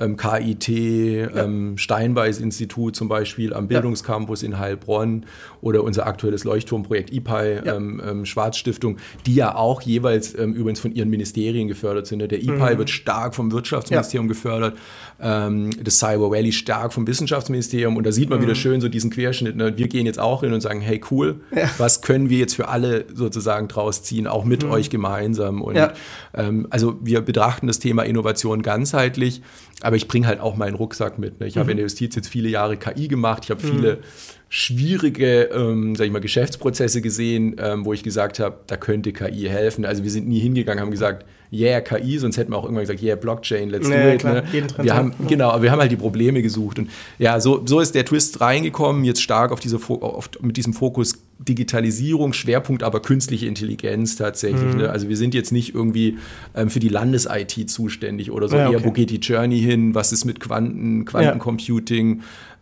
KIT, Steinbeis-Institut zum Beispiel am Bildungscampus in Heilbronn oder unser aktuelles Leuchtturmprojekt IPAI, Schwarzstiftung, die ja auch jeweils übrigens von ihren Ministerien gefördert sind. Der IPAI wird stark vom Wirtschaftsministerium gefördert, das Cyber Valley stark vom Wissenschaftsministerium, und da sieht man wieder schön so diesen Querschnitt. Ne? Wir gehen jetzt auch hin und sagen, hey cool, was können wir jetzt für alle sozusagen draus ziehen, auch mit euch gemeinsam. Und also wir betrachten das Thema Innovation ganzheitlich, aber ich bringe halt auch meinen Rucksack mit. Ne? Ich habe in der Justiz jetzt viele Jahre KI gemacht, ich habe viele schwierige, sag ich mal, Geschäftsprozesse gesehen, wo ich gesagt habe, da könnte KI helfen. Also wir sind nie hingegangen, haben gesagt, yeah, KI, sonst hätten wir auch irgendwann gesagt, yeah, Blockchain, let's do it. Klar, ne? Aber wir haben halt die Probleme gesucht. Und ja, so ist der Twist reingekommen, jetzt stark mit diesem Fokus Digitalisierung, Schwerpunkt aber künstliche Intelligenz tatsächlich. Ne? Also wir sind jetzt nicht irgendwie für die Landes-IT zuständig oder so, eher wo geht die Journey hin, was ist mit Quantencomputing,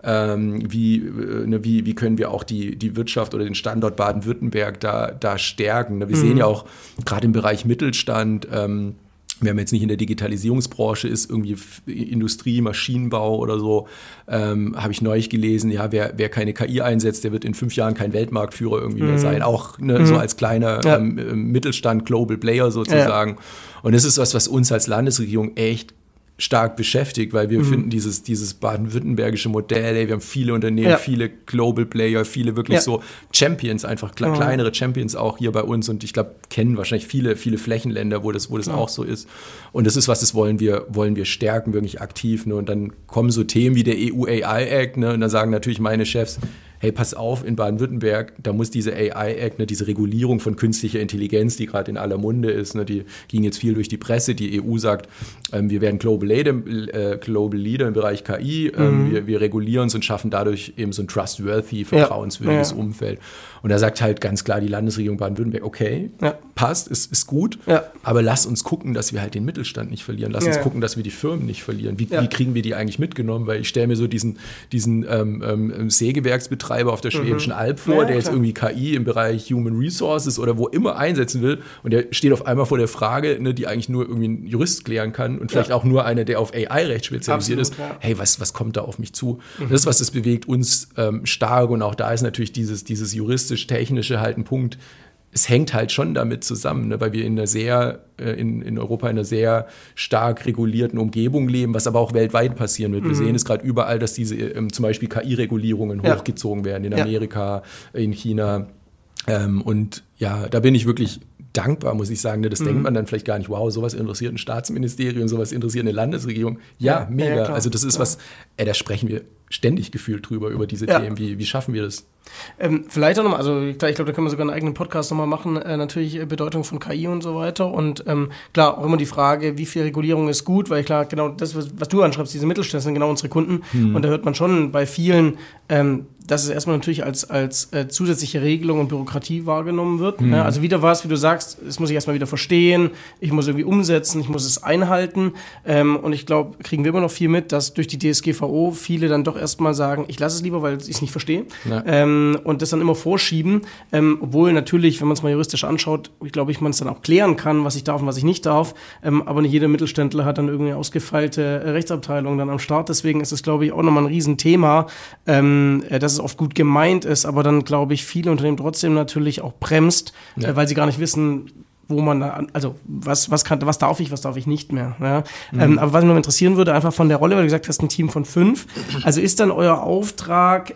wie können wir auch die Wirtschaft oder den Standort Baden-Württemberg da stärken. Ne? Wir sehen ja auch gerade im Bereich Mittelstand, wenn man jetzt nicht in der Digitalisierungsbranche ist, irgendwie Industrie, Maschinenbau oder so, habe ich neulich gelesen, ja, wer keine KI einsetzt, der wird in 5 Jahren kein Weltmarktführer irgendwie mehr sein. Auch so als kleiner Mittelstand, Global Player sozusagen. Und das ist was uns als Landesregierung echt stark beschäftigt, weil wir finden dieses baden-württembergische Modell, wir haben viele Unternehmen, viele Global Player, viele wirklich so Champions, einfach kleinere Champions auch hier bei uns, und ich glaube, kennen wahrscheinlich viele Flächenländer, wo das auch so ist. Und das ist was, das wollen wir stärken, wirklich aktiv. Ne? Und dann kommen so Themen wie der EU AI Act, ne? Und da sagen natürlich meine Chefs, hey, pass auf, in Baden-Württemberg, da muss diese AI-Act, ne, diese Regulierung von künstlicher Intelligenz, die gerade in aller Munde ist, ne, die ging jetzt viel durch die Presse, die EU sagt, wir werden Global Leader im Bereich KI, wir regulieren es und schaffen dadurch eben so ein trustworthy, vertrauenswürdiges Umfeld. Und da sagt halt ganz klar die Landesregierung Baden-Württemberg, okay, passt, ist gut, aber lass uns gucken, dass wir halt den Mittelstand nicht verlieren, lass uns gucken, dass wir die Firmen nicht verlieren. Wie kriegen wir die eigentlich mitgenommen? Weil ich stelle mir so diesen Sägewerksbetreiber auf der Schwäbischen Alb vor, der jetzt irgendwie KI im Bereich Human Resources oder wo immer einsetzen will, und der steht auf einmal vor der Frage, ne, die eigentlich nur irgendwie ein Jurist klären kann und vielleicht auch nur einer, der auf AI-Recht spezialisiert ist. Hey, was kommt da auf mich zu? Das ist das bewegt uns stark, und auch da ist natürlich dieses juristisch-technische halt ein Punkt. Es hängt halt schon damit zusammen, ne, weil wir in Europa in einer sehr stark regulierten Umgebung leben, was aber auch weltweit passieren wird. Wir sehen es gerade überall, dass diese zum Beispiel KI-Regulierungen hochgezogen werden, in Amerika, in China. Und ja, da bin ich wirklich dankbar, muss ich sagen. Ne? Das denkt man dann vielleicht gar nicht, wow, sowas interessiert ein Staatsministerium, sowas interessiert eine Landesregierung. Ja, mega. Also das ist was, da sprechen wir ständig gefühlt drüber, über diese Themen. Wie schaffen wir das? Vielleicht auch nochmal, also ich glaube, da können wir sogar einen eigenen Podcast nochmal machen, natürlich Bedeutung von KI und so weiter, und klar, auch immer die Frage, wie viel Regulierung ist gut, weil klar, genau das, was du anschreibst, diese Mittelständler sind genau unsere Kunden, und da hört man schon bei vielen, dass es erstmal natürlich als zusätzliche Regelung und Bürokratie wahrgenommen wird. Ja, also wieder was, wie du sagst, das muss ich erstmal wieder verstehen, ich muss irgendwie umsetzen, ich muss es einhalten, und ich glaube, kriegen wir immer noch viel mit, dass durch die DSGVO viele dann doch erstmal sagen, ich lasse es lieber, weil ich es nicht verstehe. Ja. Und das dann immer vorschieben, obwohl natürlich, wenn man es mal juristisch anschaut, ich man es dann auch klären kann, was ich darf und was ich nicht darf, aber nicht jeder Mittelständler hat dann irgendwie eine ausgefeilte Rechtsabteilung dann am Start, deswegen ist es, glaube ich, auch nochmal ein Riesenthema, dass es oft gut gemeint ist, aber dann, glaube ich, viele Unternehmen trotzdem natürlich auch bremst, weil sie gar nicht wissen, wo man da, also was darf ich, was darf ich nicht mehr. Ja? Aber was mich noch interessieren würde, einfach von der Rolle, weil du gesagt hast, ein Team von 5. Also ist dann euer Auftrag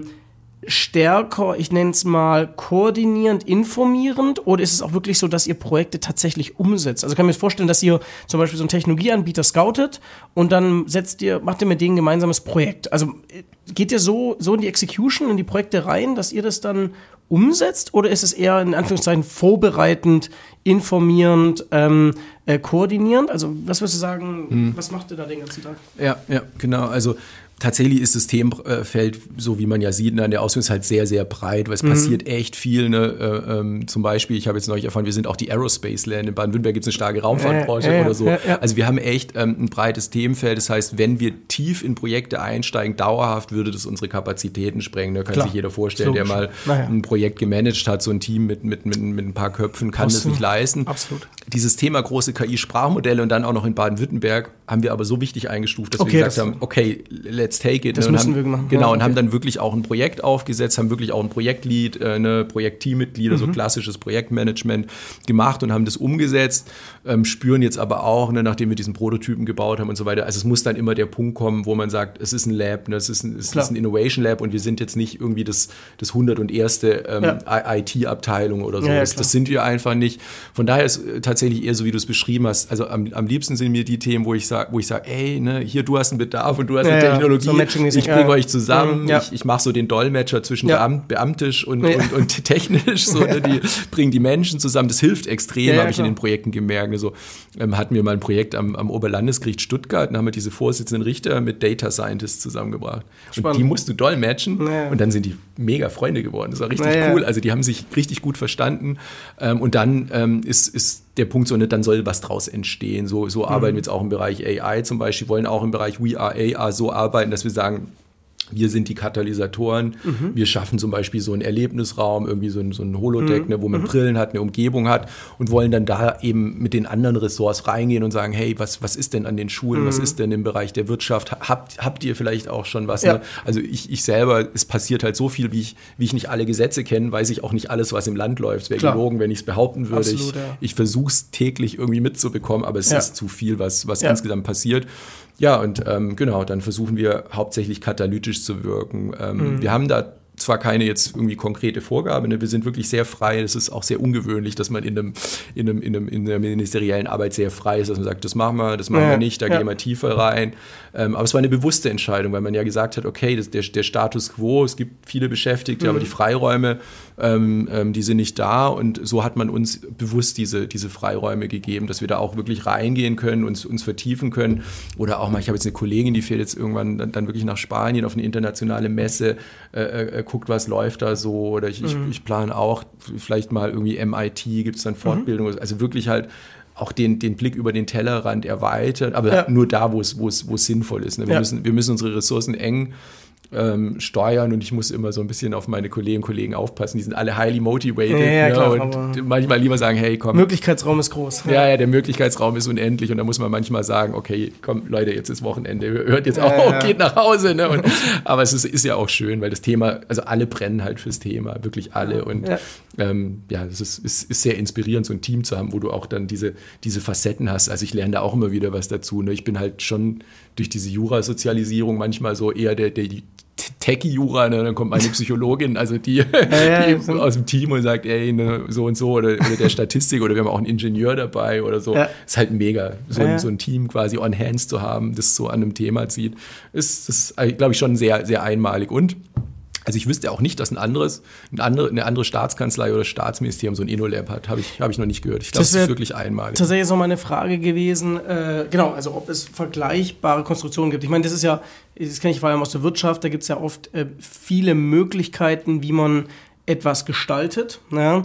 stärker, ich nenne es mal, koordinierend, informierend, oder ist es auch wirklich so, dass ihr Projekte tatsächlich umsetzt? Also kann ich mir vorstellen, dass ihr zum Beispiel so einen Technologieanbieter scoutet und dann macht ihr mit denen ein gemeinsames Projekt. Also geht ihr so in die Execution, in die Projekte rein, dass ihr das dann umsetzt, oder ist es eher in Anführungszeichen vorbereitend, informierend, koordinierend? Also was würdest du sagen, was macht ihr da den ganzen Tag? Ja, genau. Also tatsächlich ist das Themenfeld, so wie man ja sieht, an der Ausbildung ist halt sehr, sehr breit, weil es passiert echt viel. Ne? Zum Beispiel, ich habe jetzt neulich erfahren, wir sind auch die Aerospace Land. In Baden-Württemberg gibt es eine starke Raumfahrtbranche oder so. Also wir haben echt ein breites Themenfeld. Das heißt, wenn wir tief in Projekte einsteigen, dauerhaft, würde das unsere Kapazitäten sprengen. Da kann sich jeder vorstellen, der mal ein Projekt gemanagt hat, so ein Team mit ein paar Köpfen, kann das nicht leisten. Absolut. Dieses Thema große KI-Sprachmodelle und dann auch noch in Baden-Württemberg haben wir aber so wichtig eingestuft, dass wir gesagt haben, okay, let's take it. Das müssen wir machen. Genau, und haben dann wirklich auch ein Projekt aufgesetzt, haben wirklich auch ein Projektlead, Projektteammitglieder, so klassisches Projektmanagement gemacht und haben das umgesetzt, spüren jetzt aber auch, nachdem wir diesen Prototypen gebaut haben und so weiter, also es muss dann immer der Punkt kommen, wo man sagt, es ist ein Lab, es ist ein Innovation Lab und wir sind jetzt nicht irgendwie das 101. IT-Abteilung oder so. Das sind wir einfach nicht. Von daher ist tatsächlich eher so, wie du es beschrieben hast, also am liebsten sind mir die Themen, wo ich sage, ey, hier, du hast einen Bedarf und du hast eine Technologie, so ich bringe euch zusammen, ich mache so den Dolmetscher zwischen beamtisch und technisch, so, die bringen die Menschen zusammen, das hilft extrem, habe ich in den Projekten gemerkt. Also, hatten wir mal ein Projekt am Oberlandesgericht Stuttgart, und haben wir diese Vorsitzenden Richter mit Data Scientists zusammengebracht. Spannend. Und die musst du dolmetschen und dann sind die mega Freunde geworden. Das war richtig cool, also die haben sich richtig gut verstanden und dann ist der Punkt so, dann soll was draus entstehen. So arbeiten wir jetzt auch im Bereich AI zum Beispiel, wollen auch im Bereich We Are AR so arbeiten, dass wir sagen, wir sind die Katalysatoren. Wir schaffen zum Beispiel so einen Erlebnisraum, irgendwie so ein Holodeck, wo man Brillen hat, eine Umgebung hat und wollen dann da eben mit den anderen Ressorts reingehen und sagen, hey, was ist denn an den Schulen, was ist denn im Bereich der Wirtschaft? Habt ihr vielleicht auch schon was? Ja. Ne? Also ich selber, es passiert halt so viel, wie ich nicht alle Gesetze kenne, weiß ich auch nicht alles, was im Land läuft. Es wäre gelogen, wenn ich es behaupten würde. Absolut, ich versuche es täglich irgendwie mitzubekommen, aber es ist zu viel, was insgesamt passiert. Ja, und genau, dann versuchen wir hauptsächlich katalytisch zu wirken. Wir haben da zwar keine jetzt irgendwie konkrete Vorgabe, wir sind wirklich sehr frei, das ist auch sehr ungewöhnlich, dass man in der ministeriellen Arbeit sehr frei ist, dass man sagt, das machen wir nicht, da gehen wir tiefer rein. Aber es war eine bewusste Entscheidung, weil man ja gesagt hat, okay, der Status quo, es gibt viele Beschäftigte, aber die Freiräume, die sind nicht da, und so hat man uns bewusst diese Freiräume gegeben, dass wir da auch wirklich reingehen können, uns vertiefen können. Oder auch mal, ich habe jetzt eine Kollegin, die fährt jetzt irgendwann dann wirklich nach Spanien auf eine internationale Messe, guckt, was läuft da so, oder ich plane auch vielleicht mal irgendwie MIT, gibt es dann Fortbildung, also wirklich halt auch den Blick über den Tellerrand erweitern, aber nur da, wo es sinnvoll ist. Ne? Wir müssen unsere Ressourcen eng steuern, und ich muss immer so ein bisschen auf meine Kolleginnen und Kollegen aufpassen. Die sind alle highly motivated klar, und manchmal lieber sagen, hey, komm. Möglichkeitsraum ist groß. Ja, der Möglichkeitsraum ist unendlich, und da muss man manchmal sagen, okay, komm, Leute, jetzt ist Wochenende, hört jetzt auf, geht nach Hause. Ne? Aber es ist ja auch schön, weil das Thema, also alle brennen halt fürs Thema, wirklich alle. Und es ist sehr inspirierend, so ein Team zu haben, wo du auch dann diese Facetten hast. Also ich lerne da auch immer wieder was dazu. Ne? Ich bin halt schon durch diese Jura-Sozialisierung manchmal so eher die Techie-Jura, ne? Dann kommt meine Psychologin, also die aus dem Team, und sagt, ey, ne, so und so, oder der Statistik, oder wir haben auch einen Ingenieur dabei oder so. Ist halt mega, so ein Team quasi on hands zu haben, das so an einem Thema zieht. Ist glaube ich, schon sehr, sehr einmalig. Und also ich wüsste auch nicht, dass eine andere Staatskanzlei oder Staatsministerium so ein InnoLab hat. Habe ich noch nicht gehört. Ich glaube, das ist wirklich einmalig. Tatsächlich ist noch mal eine Frage gewesen, also ob es vergleichbare Konstruktionen gibt. Ich meine, das kenne ich vor allem aus der Wirtschaft, da gibt es ja oft viele Möglichkeiten, wie man etwas gestaltet. Ja?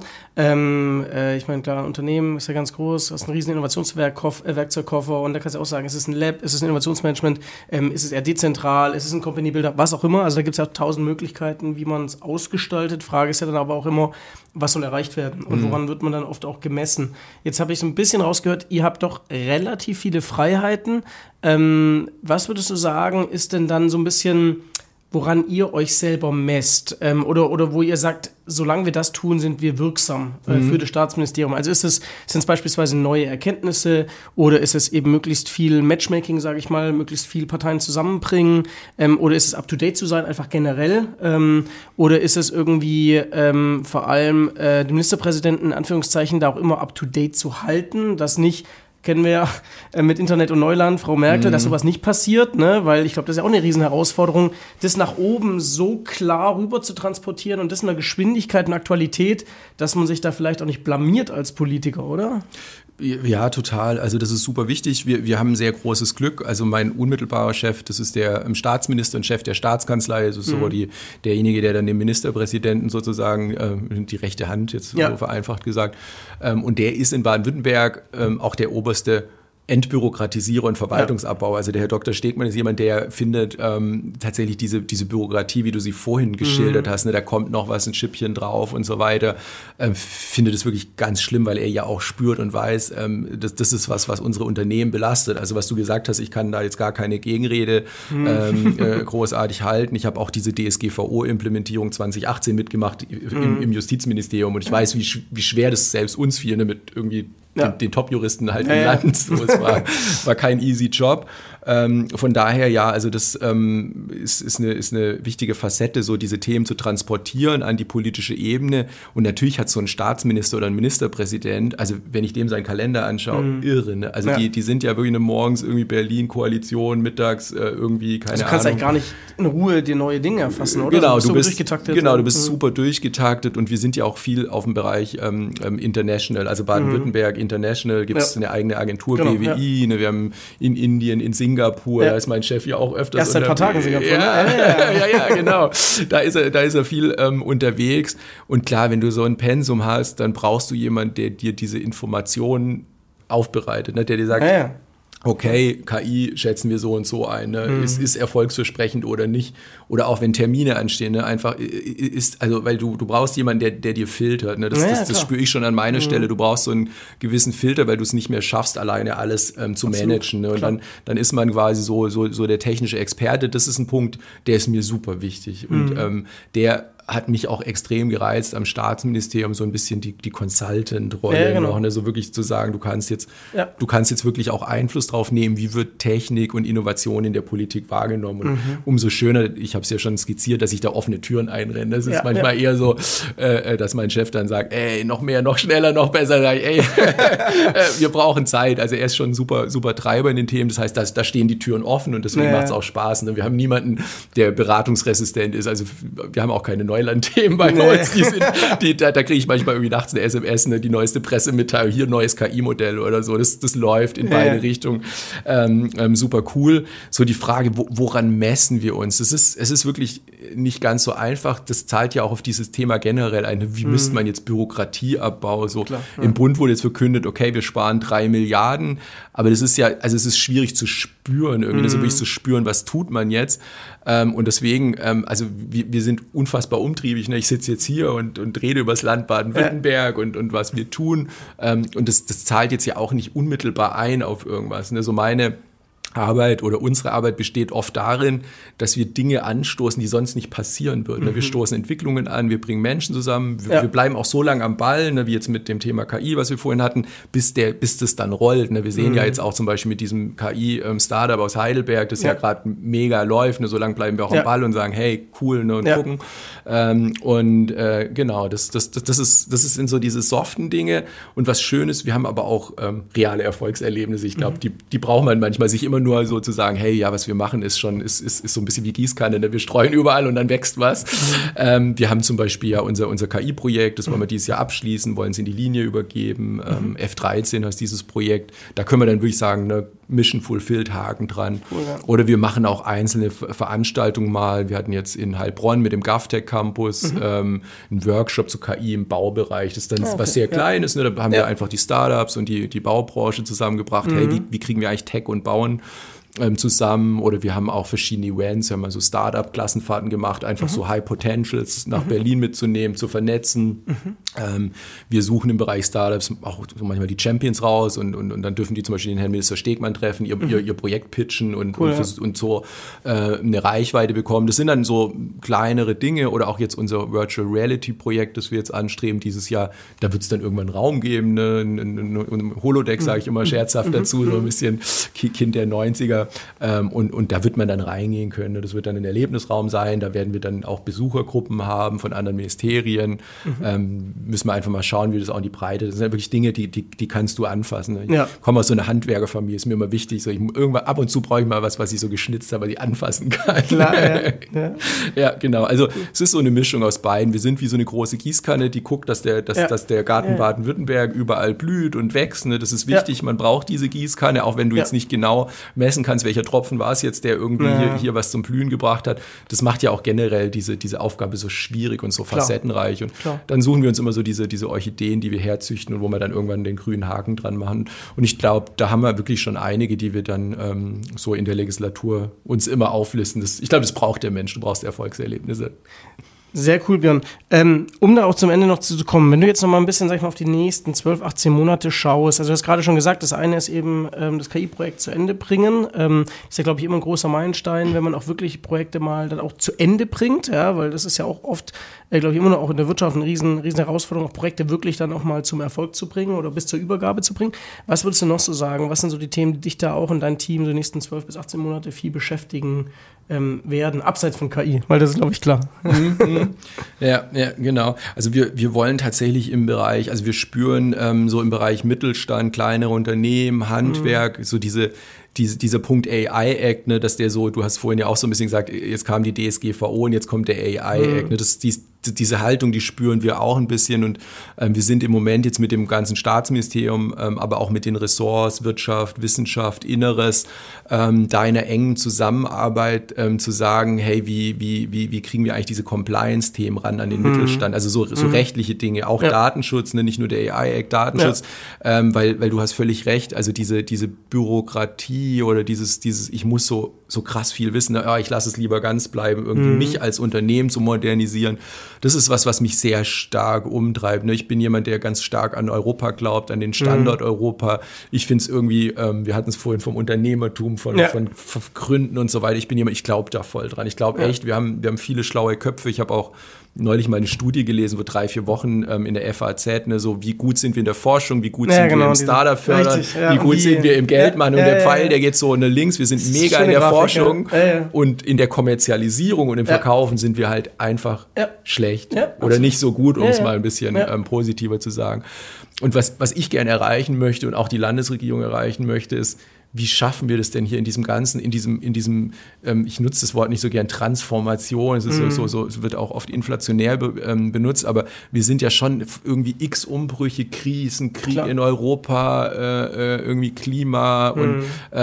Ich meine, klar, ein Unternehmen ist ja ganz groß, hast einen riesen Innovationswerkzeugkoffer, und da kannst du auch sagen, ist es ein Lab, ist es ein Innovationsmanagement, ist es eher dezentral, ist es ein Company Builder, was auch immer. Also da gibt es ja 1000 Möglichkeiten, wie man es ausgestaltet. Frage ist ja dann aber auch immer, was soll erreicht werden und woran wird man dann oft auch gemessen. Jetzt habe ich so ein bisschen rausgehört, ihr habt doch relativ viele Freiheiten. Was würdest du sagen, ist denn dann so ein bisschen, woran ihr euch selber messt oder wo ihr sagt, solange wir das tun, sind wir wirksam für das Staatsministerium. Also sind es beispielsweise neue Erkenntnisse oder ist es eben möglichst viel Matchmaking, sage ich mal, möglichst viel Parteien zusammenbringen oder ist es up-to-date zu sein, einfach generell oder ist es irgendwie vor allem den Ministerpräsidenten in Anführungszeichen da auch immer up-to-date zu halten, dass nicht kennen wir ja mit Internet und Neuland, Frau Merkel, dass sowas nicht passiert, ne? Weil ich glaube, das ist ja auch eine Riesenherausforderung, das nach oben so klar rüber zu transportieren und das in einer Geschwindigkeit und Aktualität, dass man sich da vielleicht auch nicht blamiert als Politiker, oder? Ja, total. Also das ist super wichtig. Wir haben ein sehr großes Glück. Also mein unmittelbarer Chef, das ist der Staatsminister und Chef der Staatskanzlei. Das ist so derjenige, der dann dem Ministerpräsidenten sozusagen die rechte Hand, jetzt so vereinfacht gesagt. Und der ist in Baden-Württemberg auch der oberste Entbürokratisierer und Verwaltungsabbau. Also der Herr Dr. Stegmann ist jemand, der findet tatsächlich diese Bürokratie, wie du sie vorhin geschildert hast, ne, da kommt noch was, ein Schippchen drauf und so weiter, findet es wirklich ganz schlimm, weil er ja auch spürt und weiß, das ist was unsere Unternehmen belastet. Also was du gesagt hast, ich kann da jetzt gar keine Gegenrede großartig halten. Ich habe auch diese DSGVO-Implementierung 2018 mitgemacht im Justizministerium und ich weiß, wie schwer das selbst uns fiel, ne, mit irgendwie den Top-Juristen halt im Land. So, es war kein easy Job. Von daher, ja, also das ist eine wichtige Facette, so diese Themen zu transportieren an die politische Ebene. Und natürlich hat so ein Staatsminister oder ein Ministerpräsident, also wenn ich dem seinen Kalender anschaue, irre. Ne? Also die sind ja wirklich morgens irgendwie Berlin, Koalition, mittags irgendwie, keine Ahnung. Du kannst eigentlich gar nicht in Ruhe dir neue Dinge erfassen, oder? Genau, du bist durchgetaktet. Genau, du bist super durchgetaktet und wir sind ja auch viel auf dem Bereich International, also Baden-Württemberg International, gibt es eine eigene Agentur, BWI, ne? Wir haben in Indien, in Singapur, da ist mein Chef ja auch öfters. Erst seit ein paar Tagen in Singapur. Ja, genau. Da ist er viel unterwegs. Und klar, wenn du so ein Pensum hast, dann brauchst du jemanden, der dir diese Informationen aufbereitet, ne? Der dir sagt, okay, KI schätzen wir so und so ein, ne? Ist erfolgsversprechend oder nicht? Oder auch wenn Termine anstehen, ne? Einfach also weil du brauchst jemanden, der dir filtert, ne? Das spüre ich schon an meiner Stelle. Du brauchst so einen gewissen Filter, weil du es nicht mehr schaffst, alleine alles zu managen, ne? Und dann ist man quasi so der technische Experte. Das ist ein Punkt, der ist mir super wichtig. Und der hat mich auch extrem gereizt am Staatsministerium, so ein bisschen die Consultant-Rolle noch, ne? So wirklich zu sagen, du kannst jetzt wirklich auch Einfluss drauf nehmen, wie wird Technik und Innovation in der Politik wahrgenommen. Und umso schöner, ich habe es ja schon skizziert, dass ich da offene Türen einrenne. Das ist manchmal eher so, dass mein Chef dann sagt, ey, noch mehr, noch schneller, noch besser. Sag ich, ey, wir brauchen Zeit. Also er ist schon ein super Treiber in den Themen. Das heißt, da stehen die Türen offen und deswegen macht es auch Spaß. Ne? Wir haben niemanden, der beratungsresistent ist. Also wir haben auch keine Neuland-Themen bei uns. Da kriege ich manchmal irgendwie nachts eine SMS, ne, die neueste Pressemitteilung, hier neues KI-Modell oder so. Das läuft in beide Richtungen. Super cool. So die Frage, woran messen wir uns? Es ist wirklich nicht ganz so einfach. Das zahlt ja auch auf dieses Thema generell ein. Wie misst man jetzt Bürokratieabbau? So im Bund wurde jetzt verkündet, okay, wir sparen 3 Milliarden. Aber das ist ja, also es ist schwierig zu spüren, irgendwie so wirklich zu spüren, was tut man jetzt. Und deswegen, also wir sind unfassbar umtriebig. Ne? Ich sitze jetzt hier und rede über das Land Baden-Württemberg und was wir tun. Und das zahlt jetzt ja auch nicht unmittelbar ein auf irgendwas. Ne? So meine Arbeit oder unsere Arbeit besteht oft darin, dass wir Dinge anstoßen, die sonst nicht passieren würden. Wir stoßen Entwicklungen an, wir bringen Menschen zusammen, wir bleiben auch so lange am Ball, ne, wie jetzt mit dem Thema KI, was wir vorhin hatten, bis das dann rollt. Ne. Wir sehen ja jetzt auch zum Beispiel mit diesem KI-Startup aus Heidelberg, das ja gerade mega läuft. Ne. So lange bleiben wir auch am Ball und sagen, hey, cool, ne, und gucken. Genau, das ist in so diese soften Dinge. Und was Schönes, wir haben aber auch reale Erfolgserlebnisse. Ich glaube, die braucht man manchmal, sich immer nur so zu sagen, hey, ja, was wir machen ist so ein bisschen wie Gießkanne, ne? Wir streuen überall und dann wächst was. Wir haben zum Beispiel ja unser KI-Projekt, das wollen wir dieses Jahr abschließen, wollen es in die Linie übergeben. F13 heißt dieses Projekt. Da können wir dann wirklich sagen, ne, Mission fulfilled, Haken dran. Cool, ja. Oder wir machen auch einzelne Veranstaltungen mal. Wir hatten jetzt in Heilbronn mit dem GovTech Campus einen Workshop zu KI im Baubereich. Das ist dann was sehr Kleines. Ne? Da haben wir einfach die Startups und die Baubranche zusammengebracht. Hey, wie kriegen wir eigentlich Tech und Bauen zusammen, oder wir haben auch verschiedene Events, wir haben mal so Startup-Klassenfahrten gemacht, einfach so High Potentials nach Berlin mitzunehmen, zu vernetzen. Wir suchen im Bereich Startups auch so manchmal die Champions raus und dann dürfen die zum Beispiel den Herrn Minister Stegmann treffen, ihr Projekt pitchen und so eine Reichweite bekommen. Das sind dann so kleinere Dinge, oder auch jetzt unser Virtual Reality Projekt, das wir jetzt anstreben dieses Jahr, da wird es dann irgendwann einen Raum geben, ne? Ein Holodeck, sage ich immer scherzhaft dazu, so ein bisschen Kind der 90er. Und da wird man dann reingehen können. Das wird dann ein Erlebnisraum sein. Da werden wir dann auch Besuchergruppen haben von anderen Ministerien. Müssen wir einfach mal schauen, wie das auch in die Breite. Das sind ja wirklich Dinge, die kannst du anfassen. Ich komme aus so einer Handwerkerfamilie, ist mir immer wichtig. So, irgendwann ab und zu brauche ich mal was ich so geschnitzt habe, was ich anfassen kann. Klar, Ja, genau. Also es ist so eine Mischung aus beiden. Wir sind wie so eine große Gießkanne, die guckt, dass der Garten Baden-Württemberg überall blüht und wächst. Ne? Das ist wichtig. Man braucht diese Gießkanne, auch wenn du jetzt nicht genau messen kannst, welcher Tropfen war es jetzt, der irgendwie hier was zum Blühen gebracht hat. Das macht ja auch generell diese Aufgabe so schwierig und so facettenreich. Und dann suchen wir uns immer so diese Orchideen, die wir herzüchten und wo wir dann irgendwann den grünen Haken dran machen. Und ich glaube, da haben wir wirklich schon einige, die wir dann so in der Legislatur uns immer auflisten. Ich glaube, das braucht der Mensch. Du brauchst Erfolgserlebnisse. Sehr cool, Björn. Um da auch zum Ende noch zu kommen, wenn du jetzt noch mal ein bisschen, sag ich mal, auf die nächsten 12, 18 Monate schaust, also du hast gerade schon gesagt, das eine ist eben das KI-Projekt zu Ende bringen. Ist ja, glaube ich, immer ein großer Meilenstein, wenn man auch wirklich Projekte mal dann auch zu Ende bringt, ja, weil das ist ja auch oft, glaube ich, immer noch auch in der Wirtschaft eine riesen Herausforderung, auch Projekte wirklich dann auch mal zum Erfolg zu bringen oder bis zur Übergabe zu bringen. Was würdest du noch so sagen? Was sind so die Themen, die dich da auch und dein Team so die nächsten 12 bis 18 Monate viel beschäftigen werden, abseits von KI? Weil das ist, glaube ich, klar. Ja, genau. Also wir wollen tatsächlich im Bereich, also wir spüren so im Bereich Mittelstand, kleinere Unternehmen, Handwerk, so dieser Punkt AI-Act, ne, dass der so, du hast vorhin ja auch so ein bisschen gesagt, jetzt kam die DSGVO und jetzt kommt der AI-Act, ne, diese Haltung, die spüren wir auch ein bisschen, und wir sind im Moment jetzt mit dem ganzen Staatsministerium, aber auch mit den Ressorts Wirtschaft, Wissenschaft, Inneres, da in einer engen Zusammenarbeit zu sagen, hey, wie kriegen wir eigentlich diese Compliance-Themen ran an den Mittelstand, also so rechtliche Dinge, auch Datenschutz, ne, nicht nur der AI-Act, Datenschutz, weil du hast völlig recht, also diese Bürokratie oder dieses ich muss so krass viel wissen, ich lasse es lieber ganz bleiben, irgendwie mich als Unternehmen zu modernisieren. Das ist was mich sehr stark umtreibt. Ne? Ich bin jemand, der ganz stark an Europa glaubt, an den Standort Europa. Ich finde es irgendwie, wir hatten es vorhin vom Unternehmertum, von Gründen und so weiter. Ich glaube da voll dran. Ich glaube echt, wir haben viele schlaue Köpfe. Ich habe auch neulich mal eine Studie gelesen, wo 3-4 Wochen in der FAZ, ne, so wie gut sind wir in der Forschung, wie gut sind wir im Startup fördern, wie gut sind wir im Geld machen, und der Pfeil, der geht so links, wir sind mega in der Forschung und in der Kommerzialisierung und im Verkaufen sind wir halt einfach schlecht oder nicht so gut, um es mal ein bisschen positiver zu sagen. Und was ich gerne erreichen möchte und auch die Landesregierung erreichen möchte, ist, wie schaffen wir das denn hier in diesem Ganzen, in diesem ich nutze das Wort nicht so gern, Transformation, es ist so, es wird auch oft inflationär benutzt, aber wir sind ja schon irgendwie x Umbrüche, Krisen, Krieg in Europa, irgendwie Klima und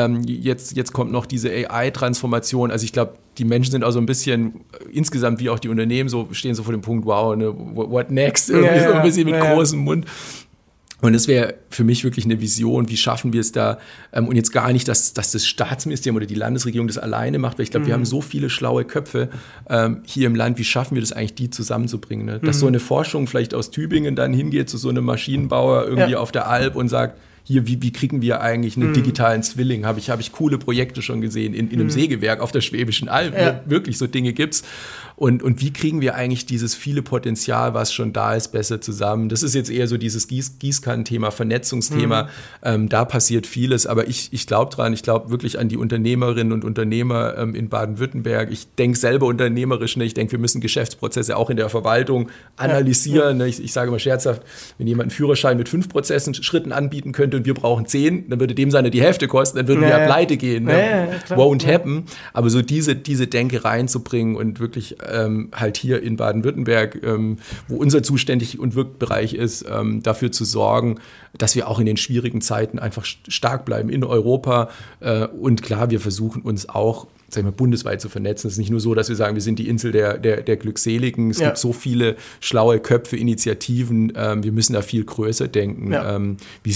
jetzt kommt noch diese AI-Transformation. Also ich glaube, die Menschen sind auch so ein bisschen, insgesamt wie auch die Unternehmen, so stehen so vor dem Punkt, wow, ne, what next? Irgendwie so ein bisschen mit großem Mund. Und das wäre für mich wirklich eine Vision, wie schaffen wir es da, und jetzt gar nicht, dass das Staatsministerium oder die Landesregierung das alleine macht, weil ich glaube, wir haben so viele schlaue Köpfe hier im Land, wie schaffen wir das eigentlich, die zusammenzubringen? Ne? Dass so eine Forschung vielleicht aus Tübingen dann hingeht zu so einem Maschinenbauer irgendwie auf der Alp und sagt, hier, wie kriegen wir eigentlich einen digitalen Zwilling? Habe ich coole Projekte schon gesehen in einem Sägewerk auf der Schwäbischen Alb. Wirklich, so Dinge gibt's. Und wie kriegen wir eigentlich dieses viele Potenzial, was schon da ist, besser zusammen? Das ist jetzt eher so dieses Gießkannenthema, Vernetzungsthema. Da passiert vieles, aber ich glaube dran, ich glaube wirklich an die Unternehmerinnen und Unternehmer in Baden-Württemberg. Ich denke selber unternehmerisch, ne? Ich denke, wir müssen Geschäftsprozesse auch in der Verwaltung analysieren. Ne? Ich sage mal scherzhaft, wenn jemand einen Führerschein mit 5 Schritten anbieten könnte und wir brauchen 10, dann würde dem seine die Hälfte kosten, dann würden wir ja pleite gehen. Ne? Won't happen. Aber so diese Denke reinzubringen und wirklich halt hier in Baden-Württemberg, wo unser Zuständig- und Wirkbereich ist, dafür zu sorgen, dass wir auch in den schwierigen Zeiten einfach stark bleiben in Europa. Und klar, wir versuchen uns auch, sag ich mal, bundesweit zu vernetzen. Es ist nicht nur so, dass wir sagen, wir sind die Insel der Glückseligen. Es gibt so viele schlaue Köpfe, Initiativen. Wir müssen da viel größer denken. Wie es jetzt zum Beispiel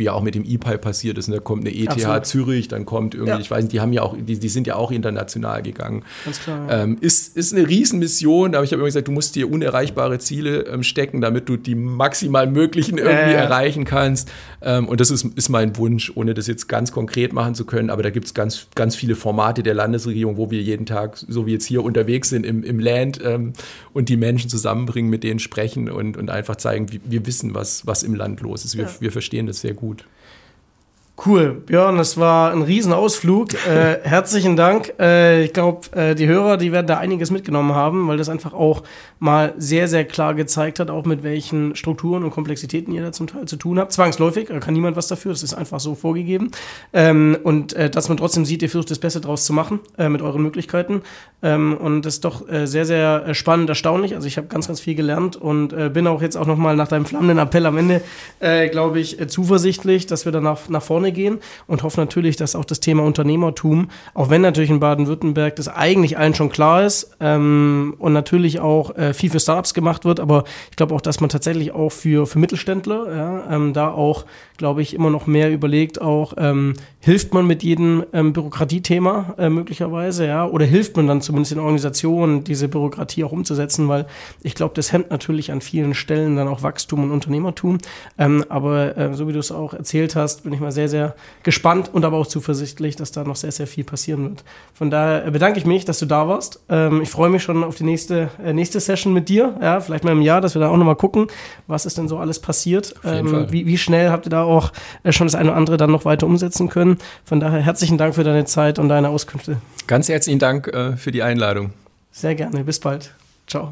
ja auch mit dem E-Pipe passiert ist. Und da kommt eine ETH Absolut. Zürich, dann kommt irgendwie, ich weiß nicht, die sind ja auch international gegangen. Ganz klar. Ja. Ist eine Riesenmission, aber ich habe immer gesagt, du musst dir unerreichbare Ziele stecken, damit du die maximal möglichen irgendwie erreichen kannst. Und das ist mein Wunsch, ohne das jetzt ganz konkret machen zu können. Aber da gibt es ganz, ganz viele Formate der Landesregierung, wo wir jeden Tag, so wie jetzt hier, unterwegs sind im Land und die Menschen zusammenbringen, mit denen sprechen und einfach zeigen, wir wissen, was im Land los ist. Wir verstehen das sehr gut. Cool, Björn, das war ein Riesenausflug. Herzlichen Dank. Ich glaube, die Hörer, die werden da einiges mitgenommen haben, weil das einfach auch mal sehr, sehr klar gezeigt hat, auch mit welchen Strukturen und Komplexitäten ihr da zum Teil zu tun habt. Zwangsläufig, da kann niemand was dafür, das ist einfach so vorgegeben. Und dass man trotzdem sieht, ihr versucht das Beste draus zu machen mit euren Möglichkeiten. Und das ist doch sehr, sehr spannend, erstaunlich. Also ich habe ganz, ganz viel gelernt und bin auch jetzt auch nochmal nach deinem flammenden Appell am Ende, glaube ich, zuversichtlich, dass wir dann nach vorne gehen und hoffe natürlich, dass auch das Thema Unternehmertum, auch wenn natürlich in Baden-Württemberg das eigentlich allen schon klar ist und natürlich auch viel für Startups gemacht wird, aber ich glaube auch, dass man tatsächlich auch für Mittelständler da auch, glaube ich, immer noch mehr überlegt, auch hilft man mit jedem Bürokratiethema möglicherweise, oder hilft man dann zumindest in Organisationen, diese Bürokratie auch umzusetzen, weil ich glaube, das hemmt natürlich an vielen Stellen dann auch Wachstum und Unternehmertum, aber so wie du es auch erzählt hast, bin ich mal sehr, sehr gespannt und aber auch zuversichtlich, dass da noch sehr, sehr viel passieren wird. Von daher bedanke ich mich, dass du da warst. Ich freue mich schon auf die nächste Session mit dir, vielleicht mal im Jahr, dass wir da auch nochmal gucken, was ist denn so alles passiert. Wie schnell habt ihr da auch schon das eine oder andere dann noch weiter umsetzen können. Von daher herzlichen Dank für deine Zeit und deine Auskünfte. Ganz herzlichen Dank für die Einladung. Sehr gerne. Bis bald. Ciao.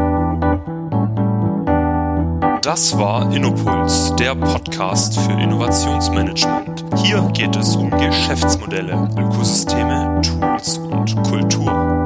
Das war InnoPuls, der Podcast für Innovationsmanagement. Hier geht es um Geschäftsmodelle, Ökosysteme, Tools und Kultur.